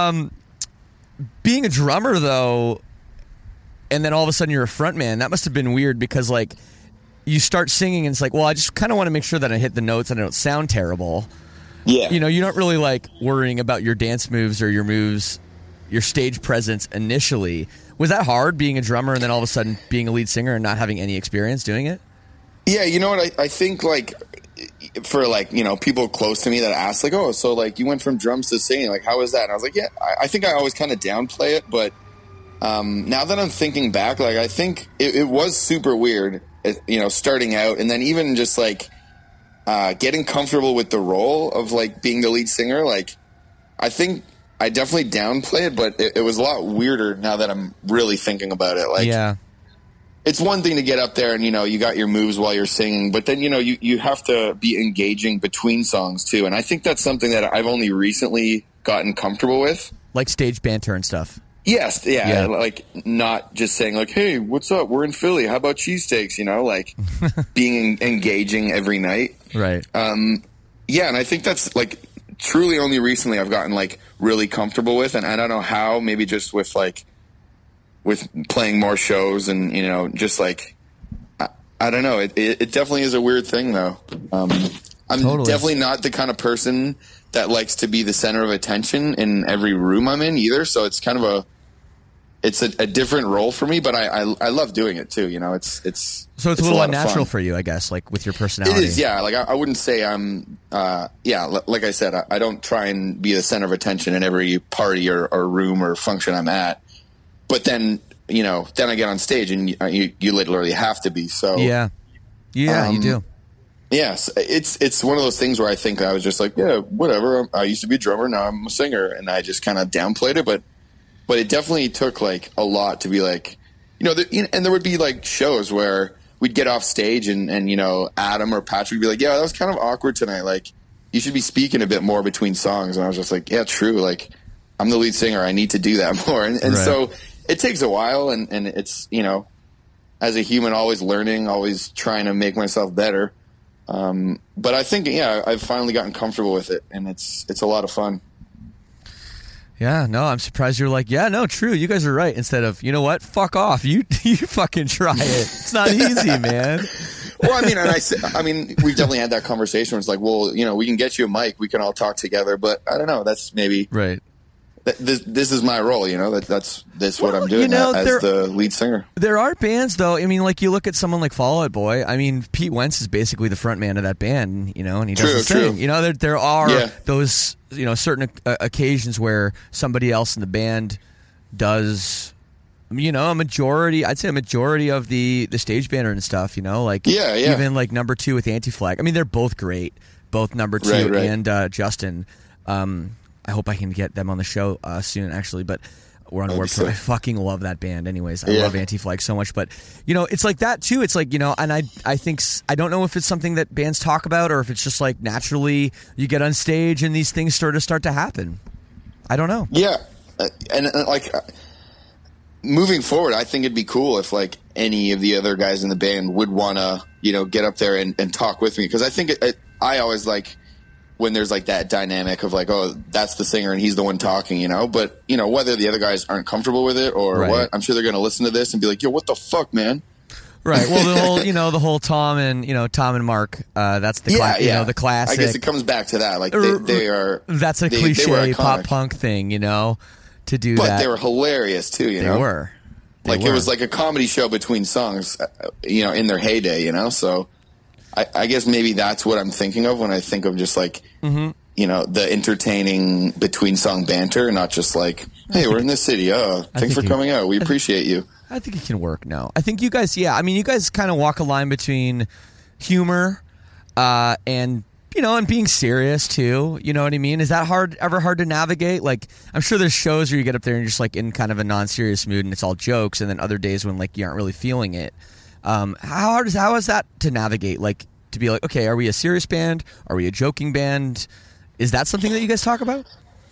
being a drummer though, and then all of a sudden you're a front man, that must have been weird because like you start singing and it's like, well, I just kind of want to make sure that I hit the notes and I don't sound terrible. Yeah. You know, you're not really like worrying about your dance moves or your moves, your stage presence initially. Was that hard being a drummer and then all of a sudden being a lead singer and not having any experience doing it? Yeah, you know what? I think like for like, you know, people close to me that ask like, oh, so like you went from drums to singing, like how was that? And I was like, yeah, I think I always kind of downplay it, but now that I'm thinking back, like I think it was super weird, you know, starting out and then even just like getting comfortable with the role of like being the lead singer. Like I think I definitely downplay it, but it was a lot weirder now that I'm really thinking about it. Like, yeah, it's one thing to get up there and, you know, you got your moves while you're singing, but then, you know, you have to be engaging between songs too. And I think that's something that I've only recently gotten comfortable with. Like stage banter and stuff. Yes. Yeah. Like not just saying like, hey, what's up? We're in Philly. How about cheesesteaks? You know, like being engaging every night. Right. Yeah. And I think that's like truly only recently I've gotten like really comfortable with, and I don't know how, maybe just with playing more shows and, you know, just like, I don't know. It definitely is a weird thing though. I'm definitely not the kind of person that likes to be the center of attention in every room I'm in either. So it's kind of a different role for me, but I love doing it too. You know, it's a little unnatural for you, I guess, like with your personality. It is. Yeah. Like I wouldn't say I'm, like I said, I don't try and be the center of attention in every party or room or function I'm at. But then, you know, then I get on stage and you literally have to be. So yeah, you do. Yes, it's one of those things where I think I was just like, yeah, whatever. I used to be a drummer, now I'm a singer, and I just kind of downplayed it. But it definitely took like a lot to be like, you know, and there would be like shows where we'd get off stage and you know, Adam or Patrick would be like, yeah, that was kind of awkward tonight. Like, you should be speaking a bit more between songs. And I was just like, yeah, true. Like, I'm the lead singer. I need to do that more. And right. So it takes a while, and it's, you know, as a human, always learning, always trying to make myself better. But I think, yeah, I've finally gotten comfortable with it, and it's a lot of fun. Yeah, no, I'm surprised you're like, yeah, no, true, you guys are right. Instead of, you know what, fuck off, you fucking try it. It's not easy, man. Well, I mean, we've definitely had that conversation where it's like, well, you know, we can get you a mic, we can all talk together, but I don't know, that's maybe right. this is my role, you know. That's what I'm doing as the lead singer. There are bands, though. I mean, like you look at someone like Fall Out Boy. I mean, Pete Wentz is basically the front man of that band, you know, and he doesn't sing. You know, there are those, you know, certain occasions where somebody else in the band does, you know, I'd say a majority of the stage banner and stuff, you know, like even like Number 2 with Anti-Flag. I mean, they're both great, both Number 2 and Justin. I hope I can get them on the show soon, actually, but we're on a warp tour. I fucking love that band anyways. I love Anti-Flag so much, but, you know, it's like that, too. It's like, you know, and I think, I don't know if it's something that bands talk about or if it's just like naturally you get on stage and these things start to happen. I don't know. Yeah, and like moving forward, I think it'd be cool if like any of the other guys in the band would want to, you know, get up there and talk with me, because I think I always like when there's like that dynamic of like, oh, that's the singer and he's the one talking, you know. But, you know, whether the other guys aren't comfortable with it or what, I'm sure they're going to listen to this and be like, yo, what the fuck, man? Right. Well, the whole Tom and Mark, that's the the classic. I guess it comes back to that. Like they are. That's a cliche pop punk thing, you know, to do that. But they were hilarious too, you know. They were. It was like a comedy show between songs, you know, in their heyday, you know. So I guess maybe that's what I'm thinking of when I think of just like, you know, the entertaining between song banter, not just like, hey, we're in this city. Oh, thanks for coming out. We appreciate you. I think it can work now. I think you guys, you guys kind of walk a line between humor and, you know, and being serious too. You know what I mean? Is that ever hard to navigate? Like, I'm sure there's shows where you get up there and you're just like in kind of a non-serious mood and it's all jokes, and then other days when like you aren't really feeling it. How is that to navigate? Like, to be like, okay, are we a serious band? Are we a joking band? Is that something that you guys talk about?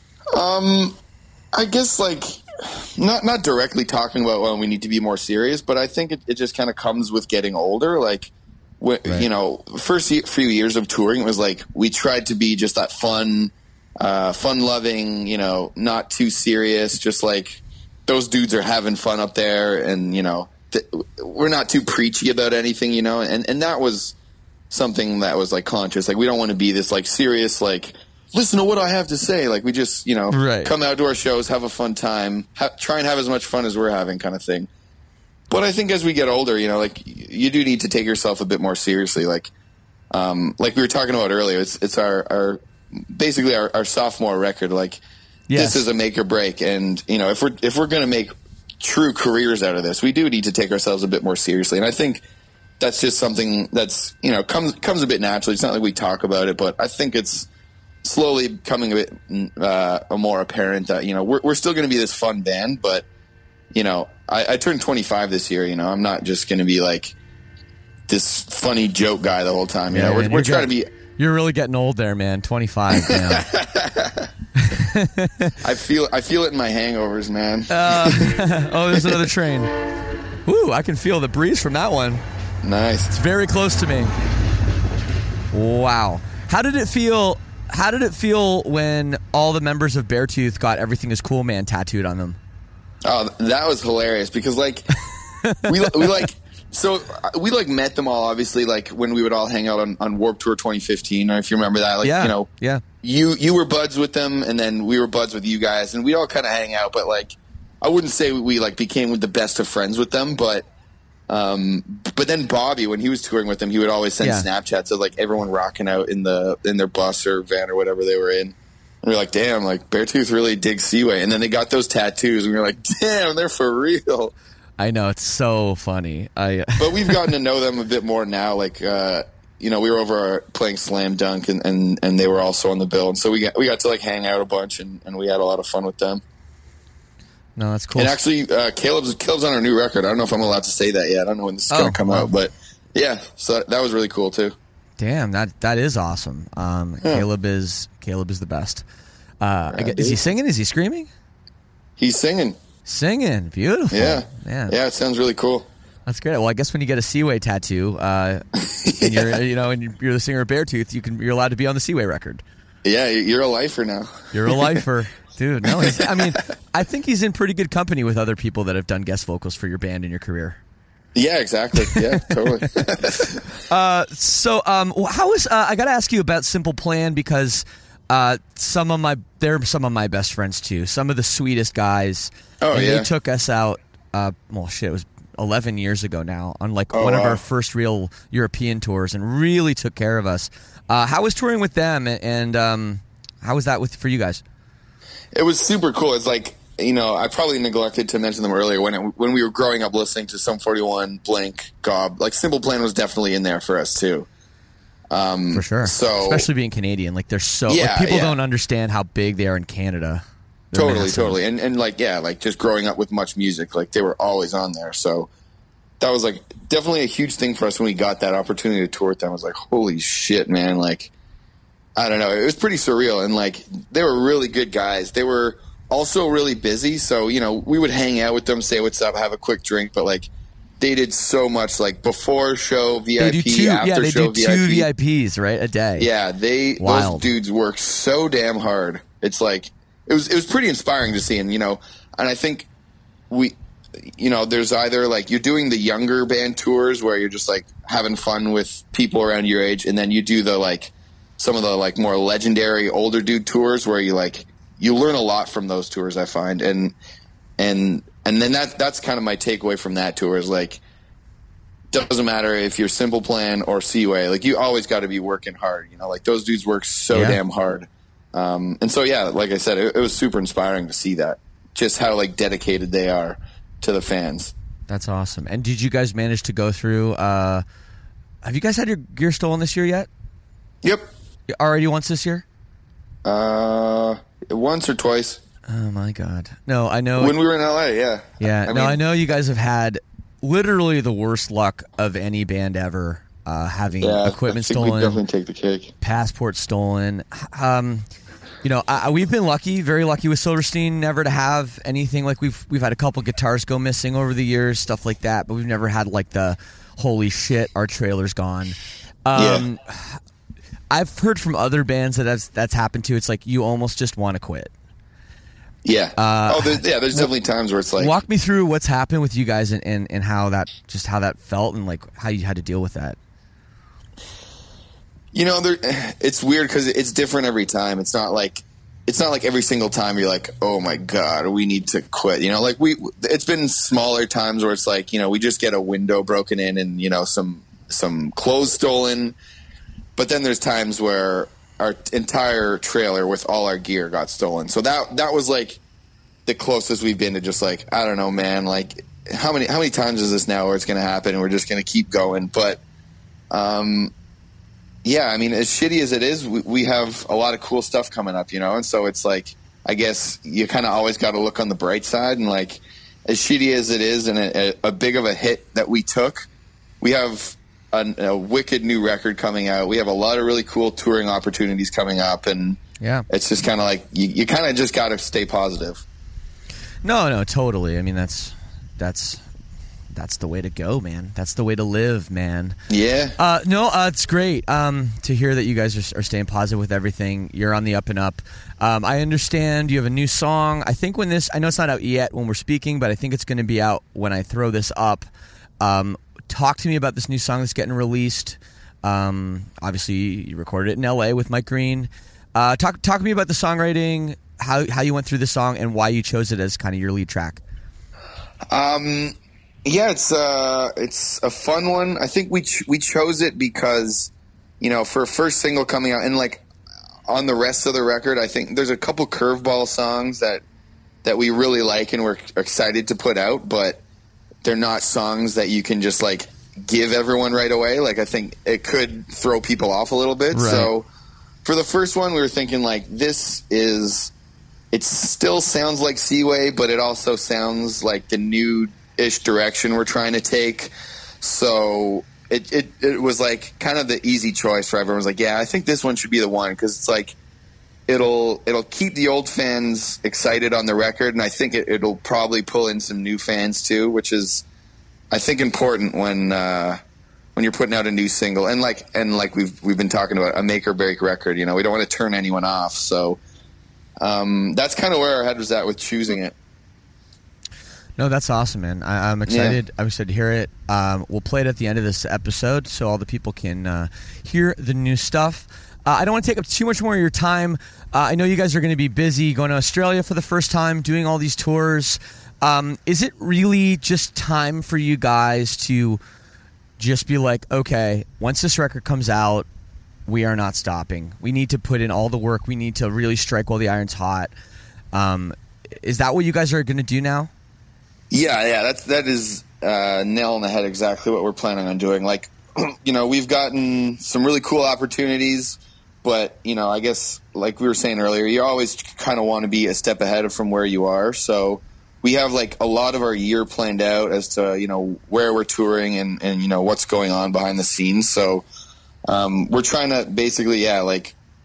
I guess like not directly talking about, well, we need to be more serious, but I think it just kind of comes with getting older. Like, you know, first few years of touring, it was like we tried to be just that fun loving, you know, not too serious, just like those dudes are having fun up there, and, you know, we're not too preachy about anything, you know, and that was something that was like conscious. Like, we don't want to be this like serious, like, listen to what I have to say. Like, we just, you know, come out to our shows, have a fun time, try and have as much fun as we're having, kind of thing. But I think as we get older, you know, like, you do need to take yourself a bit more seriously. Like we were talking about earlier, it's our basically our sophomore record. Like, this is a make or break. And, you know, if we're going to make true careers out of this, we do need to take ourselves a bit more seriously. And I think that's just something that's, you know, comes a bit naturally. It's not like we talk about it, but I think it's slowly becoming a bit more apparent that, you know, we're still going to be this fun band, but, you know, I turned 25 this year. You know, I'm not just going to be like this funny joke guy the whole time. You know, we're trying to be. You're really getting old there, man. 25 now. I feel it in my hangovers, man. There's another train. Woo! I can feel the breeze from that one. Nice. It's very close to me. Wow. How did it feel? How did it feel when all the members of Beartooth got "Everything Is Cool, Man" tattooed on them? Oh, that was hilarious because like we met them all, obviously, like when we would all hang out on Warp Tour 2015, or if you remember that, like, you know, you were buds with them, and then we were buds with you guys, and we all kind of hang out, but like I wouldn't say we like became the best of friends with them, but then Bobby, when he was touring with them, he would always send Snapchats of like everyone rocking out in their bus or van or whatever they were in. And we were like, damn, like Beartooth really digs Seaway. And then they got those tattoos, and we were like, damn, they're for real. I know, it's so funny. But we've gotten to know them a bit more now. Like, you know, we were over playing Slam Dunk, and they were also on the bill, and so we got to like hang out a bunch, and we had a lot of fun with them. No, that's cool. And actually, Caleb's on our new record. I don't know if I'm allowed to say that yet. I don't know when this is going to come out, but yeah, so that was really cool too. Damn, that is awesome. Caleb is the best. Is he singing? Is he screaming? He's singing. Singing, beautiful. Yeah, man. Yeah, it sounds really cool. That's great. Well, I guess when you get a Seaway tattoo, and you're the singer of Beartooth, you're allowed to be on the Seaway record. Yeah, you're a lifer now. You're a lifer, dude. No, I think he's in pretty good company with other people that have done guest vocals for your band in your career. Yeah, exactly. Yeah, totally. How is? I got to ask you about Simple Plan, because They're some of my best friends too. Some of the sweetest guys. Oh, and yeah. They took us out. It was 11 years ago now on one of our first real European tours, and really took care of us. How was touring with them, and how was that for you guys? It was super cool. It's like, I probably neglected to mention them earlier when we were growing up listening to Sum 41, Blink, Gob. Like Simple Plan was definitely in there for us too. For sure. So especially being Canadian, like they're so Yeah, people yeah. don't understand how big they are in Canada. They're massive. Totally. And like just growing up with much music, like they were always on there. So that was like definitely a huge thing for us when we got that opportunity to tour with them. I was like, holy shit, man. Like, I don't know. It was pretty surreal. And like, they were really good guys. They were also really busy. So, we would hang out with them, say what's up, have a quick drink. But like, they did so much, like before show VIP, They do two VIP. VIPs, right, a day. Yeah, those dudes work so damn hard. It's like it was pretty inspiring to see, and and I think there's either like you're doing the younger band tours where you're just like having fun with people around your age, and then you do the like some of the like more legendary older dude tours where you learn a lot from those tours, I find, and then that's kind of my takeaway from that tour is like, doesn't matter if you're Simple Plan or Seaway, like you always got to be working hard. Like those dudes work so damn hard. And so, yeah, like I said, it was super inspiring to see that, just how like dedicated they are to the fans. That's awesome. And did you guys manage to go through, have you guys had your gear stolen this year yet? Yep. Already once this year? Once or twice. Oh my God. No, I know. When we were in LA, yeah. Yeah. I know you guys have had literally the worst luck of any band ever, having equipment I think stolen. we definitely take the cake. Passport stolen. We've been lucky, very lucky with Silverstein, never to have anything like we've had a couple guitars go missing over the years, stuff like that, but we've never had like the holy shit, our trailer's gone. I've heard from other bands that's happened to. It's like you almost just want to quit. Yeah. There's definitely times where it's like, walk me through what's happened with you guys and how that felt and like how you had to deal with that. It's weird because it's different every time. It's not like every single time you're like, oh my God, we need to quit. It's been smaller times where it's like, we just get a window broken in and, some clothes stolen. But then there's times where our entire trailer with all our gear got stolen. So that was like the closest we've been to just like, I don't know, man, like how many times is this now where it's going to happen and we're just going to keep going. But, yeah, I mean, as shitty as it is, we have a lot of cool stuff coming up, and so it's like, I guess you kind of always got to look on the bright side, and like, as shitty as it is and a big of a hit that we took, we have a wicked new record coming out. We have a lot of really cool touring opportunities coming up, and it's just kind of like, you kind of just got to stay positive. No, totally. I mean, that's the way to go, man. That's the way to live, man. Yeah. It's great to hear that you guys are staying positive with everything. You're on the up and up. I understand you have a new song. I think I know it's not out yet when we're speaking, but I think it's going to be out when I throw this up. Talk to me about this new song that's getting released. Obviously, you recorded it in LA with Mike Green. Talk to me about the songwriting, how you went through the song, and why you chose it as kind of your lead track. Yeah, it's a fun one. I think we chose it because, for a first single coming out, and like on the rest of the record, I think there's a couple curveball songs that we really like and we're excited to put out, but they're not songs that you can just like give everyone right away. Like I think it could throw people off a little bit. Right. So for the first one, we were thinking like it still sounds like Seaway, but it also sounds like the new-ish direction we're trying to take. So it was like kind of the easy choice for everyone. It was like, yeah, I think this one should be the one, because it's like it'll keep the old fans excited on the record, and I think it'll probably pull in some new fans too, which is I think important when you're putting out a new single, and like we've been talking about, a make or break record. We don't want to turn anyone off. So that's kind of where our head was at with choosing it. No, that's awesome, man. I'm excited. Yeah. I'm excited to hear it. We'll play it at the end of this episode so all the people can hear the new stuff. I don't want to take up too much more of your time. I know you guys are going to be busy going to Australia for the first time, doing all these tours. Is it really just time for you guys to just be like, okay, once this record comes out, we are not stopping. We need to put in all the work. We need to really strike while the iron's hot. Is that what you guys are going to do now? Yeah, that is nail on the head, exactly what we're planning on doing. Like, we've gotten some really cool opportunities, but, I guess, like we were saying earlier, you always kind of want to be a step ahead from where you are. So we have, like, a lot of our year planned out as to, where we're touring and what's going on behind the scenes. So we're trying to basically, we're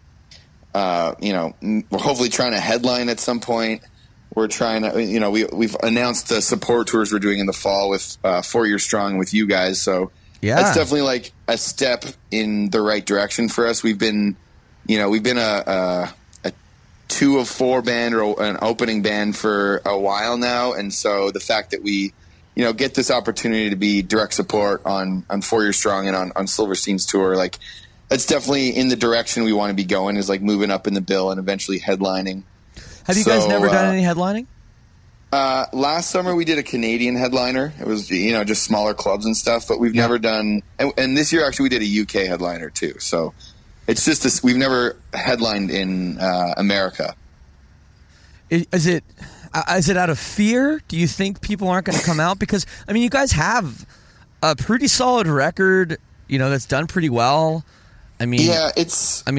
hopefully trying to headline at some point. We're trying to, we've announced the support tours we're doing in the fall with 4 Year Strong with you guys. So that's definitely like a step in the right direction for us. We've been a 2 of 4 band or an opening band for a while now. And so the fact that we, get this opportunity to be direct support on 4 Year Strong and on Silverstein's tour, like that's definitely in the direction we want to be going, is like moving up in the bill and eventually headlining. Have you guys never done any headlining? Last summer we did a Canadian headliner. It was, just smaller clubs and stuff, but we've never done, and this year actually we did a UK headliner too. So it's just this, we've never headlined in America. Is it out of fear? Do you think people aren't going to come out? Because, you guys have a pretty solid record, that's done pretty well. I'd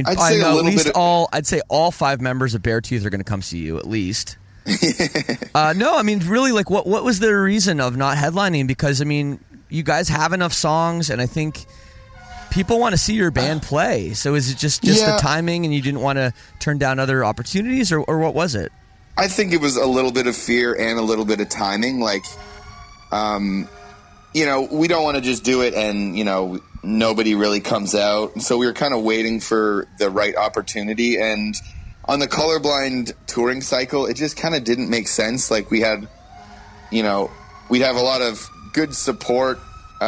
say all 5 members of Beartooth are going to come see you at least. Really, like, what was the reason of not headlining? Because, you guys have enough songs, and I think people want to see your band play. So is it just the timing, and you didn't want to turn down other opportunities, or what was it? I think it was a little bit of fear and a little bit of timing. Like, we don't want to just do it and, nobody really comes out. So we were kind of waiting for the right opportunity. And on the Colorblind touring cycle, it just kind of didn't make sense. Like we'd have a lot of good support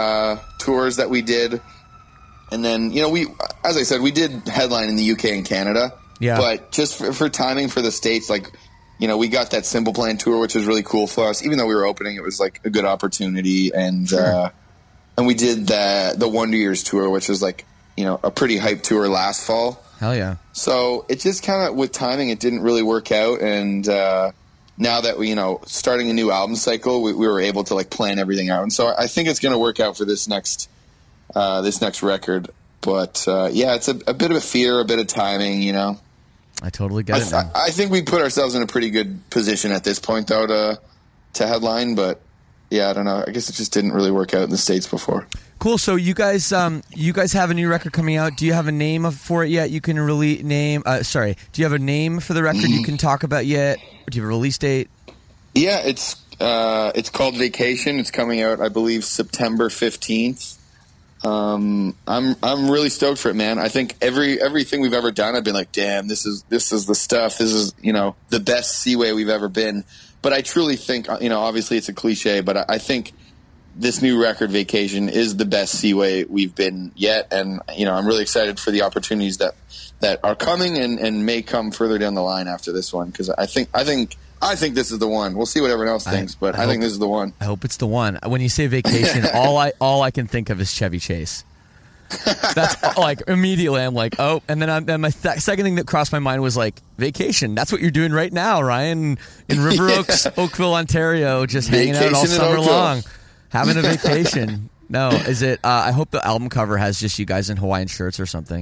tours that we did. And then, as I said, we did headline in the UK and Canada. Yeah. But just for timing for the States, like, we got that Simple Plan tour, which was really cool for us. Even though we were opening, it was like a good opportunity. And, sure. And we did the Wonder Years tour, which was like, a pretty hype tour last fall. Hell yeah. So it just kind of, with timing, it didn't really work out. And now that we, starting a new album cycle, we were able to like plan everything out. And so I think it's going to work out for this next record. But it's a bit of a fear, a bit of timing, I totally get it. I think we put ourselves in a pretty good position at this point, though, to headline. But I don't know. I guess it just didn't really work out in the States before. Cool. So you guys have a new record coming out. Do you have a name for it yet? You can really name. Do you have a name for the record you can talk about yet? Or do you have a release date? Yeah, it's called Vacation. It's coming out, I believe, September 15th. I'm really stoked for it, man. I think everything we've ever done, I've been like, damn, this is the stuff. This is, the best Seaway we've ever been. But I truly think, obviously it's a cliche, but I think this new record, Vacation, is the best Seaway we've been yet. And, I'm really excited for the opportunities that are coming and may come further down the line after this one. Cause I think this is the one. We'll see what everyone else thinks, but I think this is the one. I hope it's the one. When you say Vacation, all I can think of is Chevy Chase. That's like immediately I'm like, oh, and then my second thing that crossed my mind was like, Vacation. That's what you're doing right now, Ryan, in River Oaks, Oakville, Ontario, just hanging out all summer long, having a vacation. No, is it? I hope the album cover has just you guys in Hawaiian shirts or something.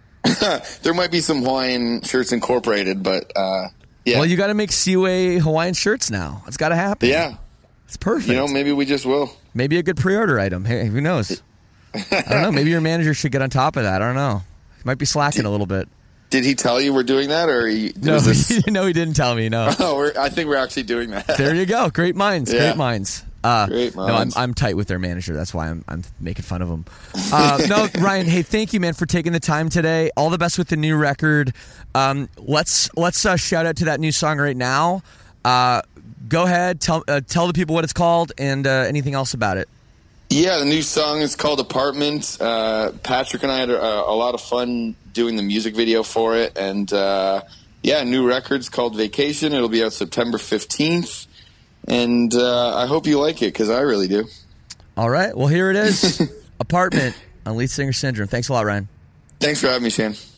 There might be some Hawaiian shirts incorporated, but yeah. Well, you got to make Seaway Hawaiian shirts now. It's got to happen. Yeah, it's perfect. Maybe we just will. Maybe a good pre-order item. Hey, who knows? I don't know. Maybe your manager should get on top of that. I don't know. He might be slacking a little bit. Did he tell you we're doing that, or no? No, he didn't tell me. No. Oh, I think we're actually doing that. There you go. Great minds. Yeah. Great minds. Great minds. No, I'm tight with their manager. That's why I'm making fun of him. No, Ryan. Hey, thank you, man, for taking the time today. All the best with the new record. Let's shout out to that new song right now. Go ahead. Tell the people what it's called and anything else about it. Yeah, the new song is called Apartment. Patrick and I had a lot of fun doing the music video for it. And, new record's called Vacation. It'll be out September 15th. And I hope you like it, because I really do. All right. Well, here it is. Apartment on Lead Singer Syndrome. Thanks a lot, Ryan. Thanks for having me, Shane.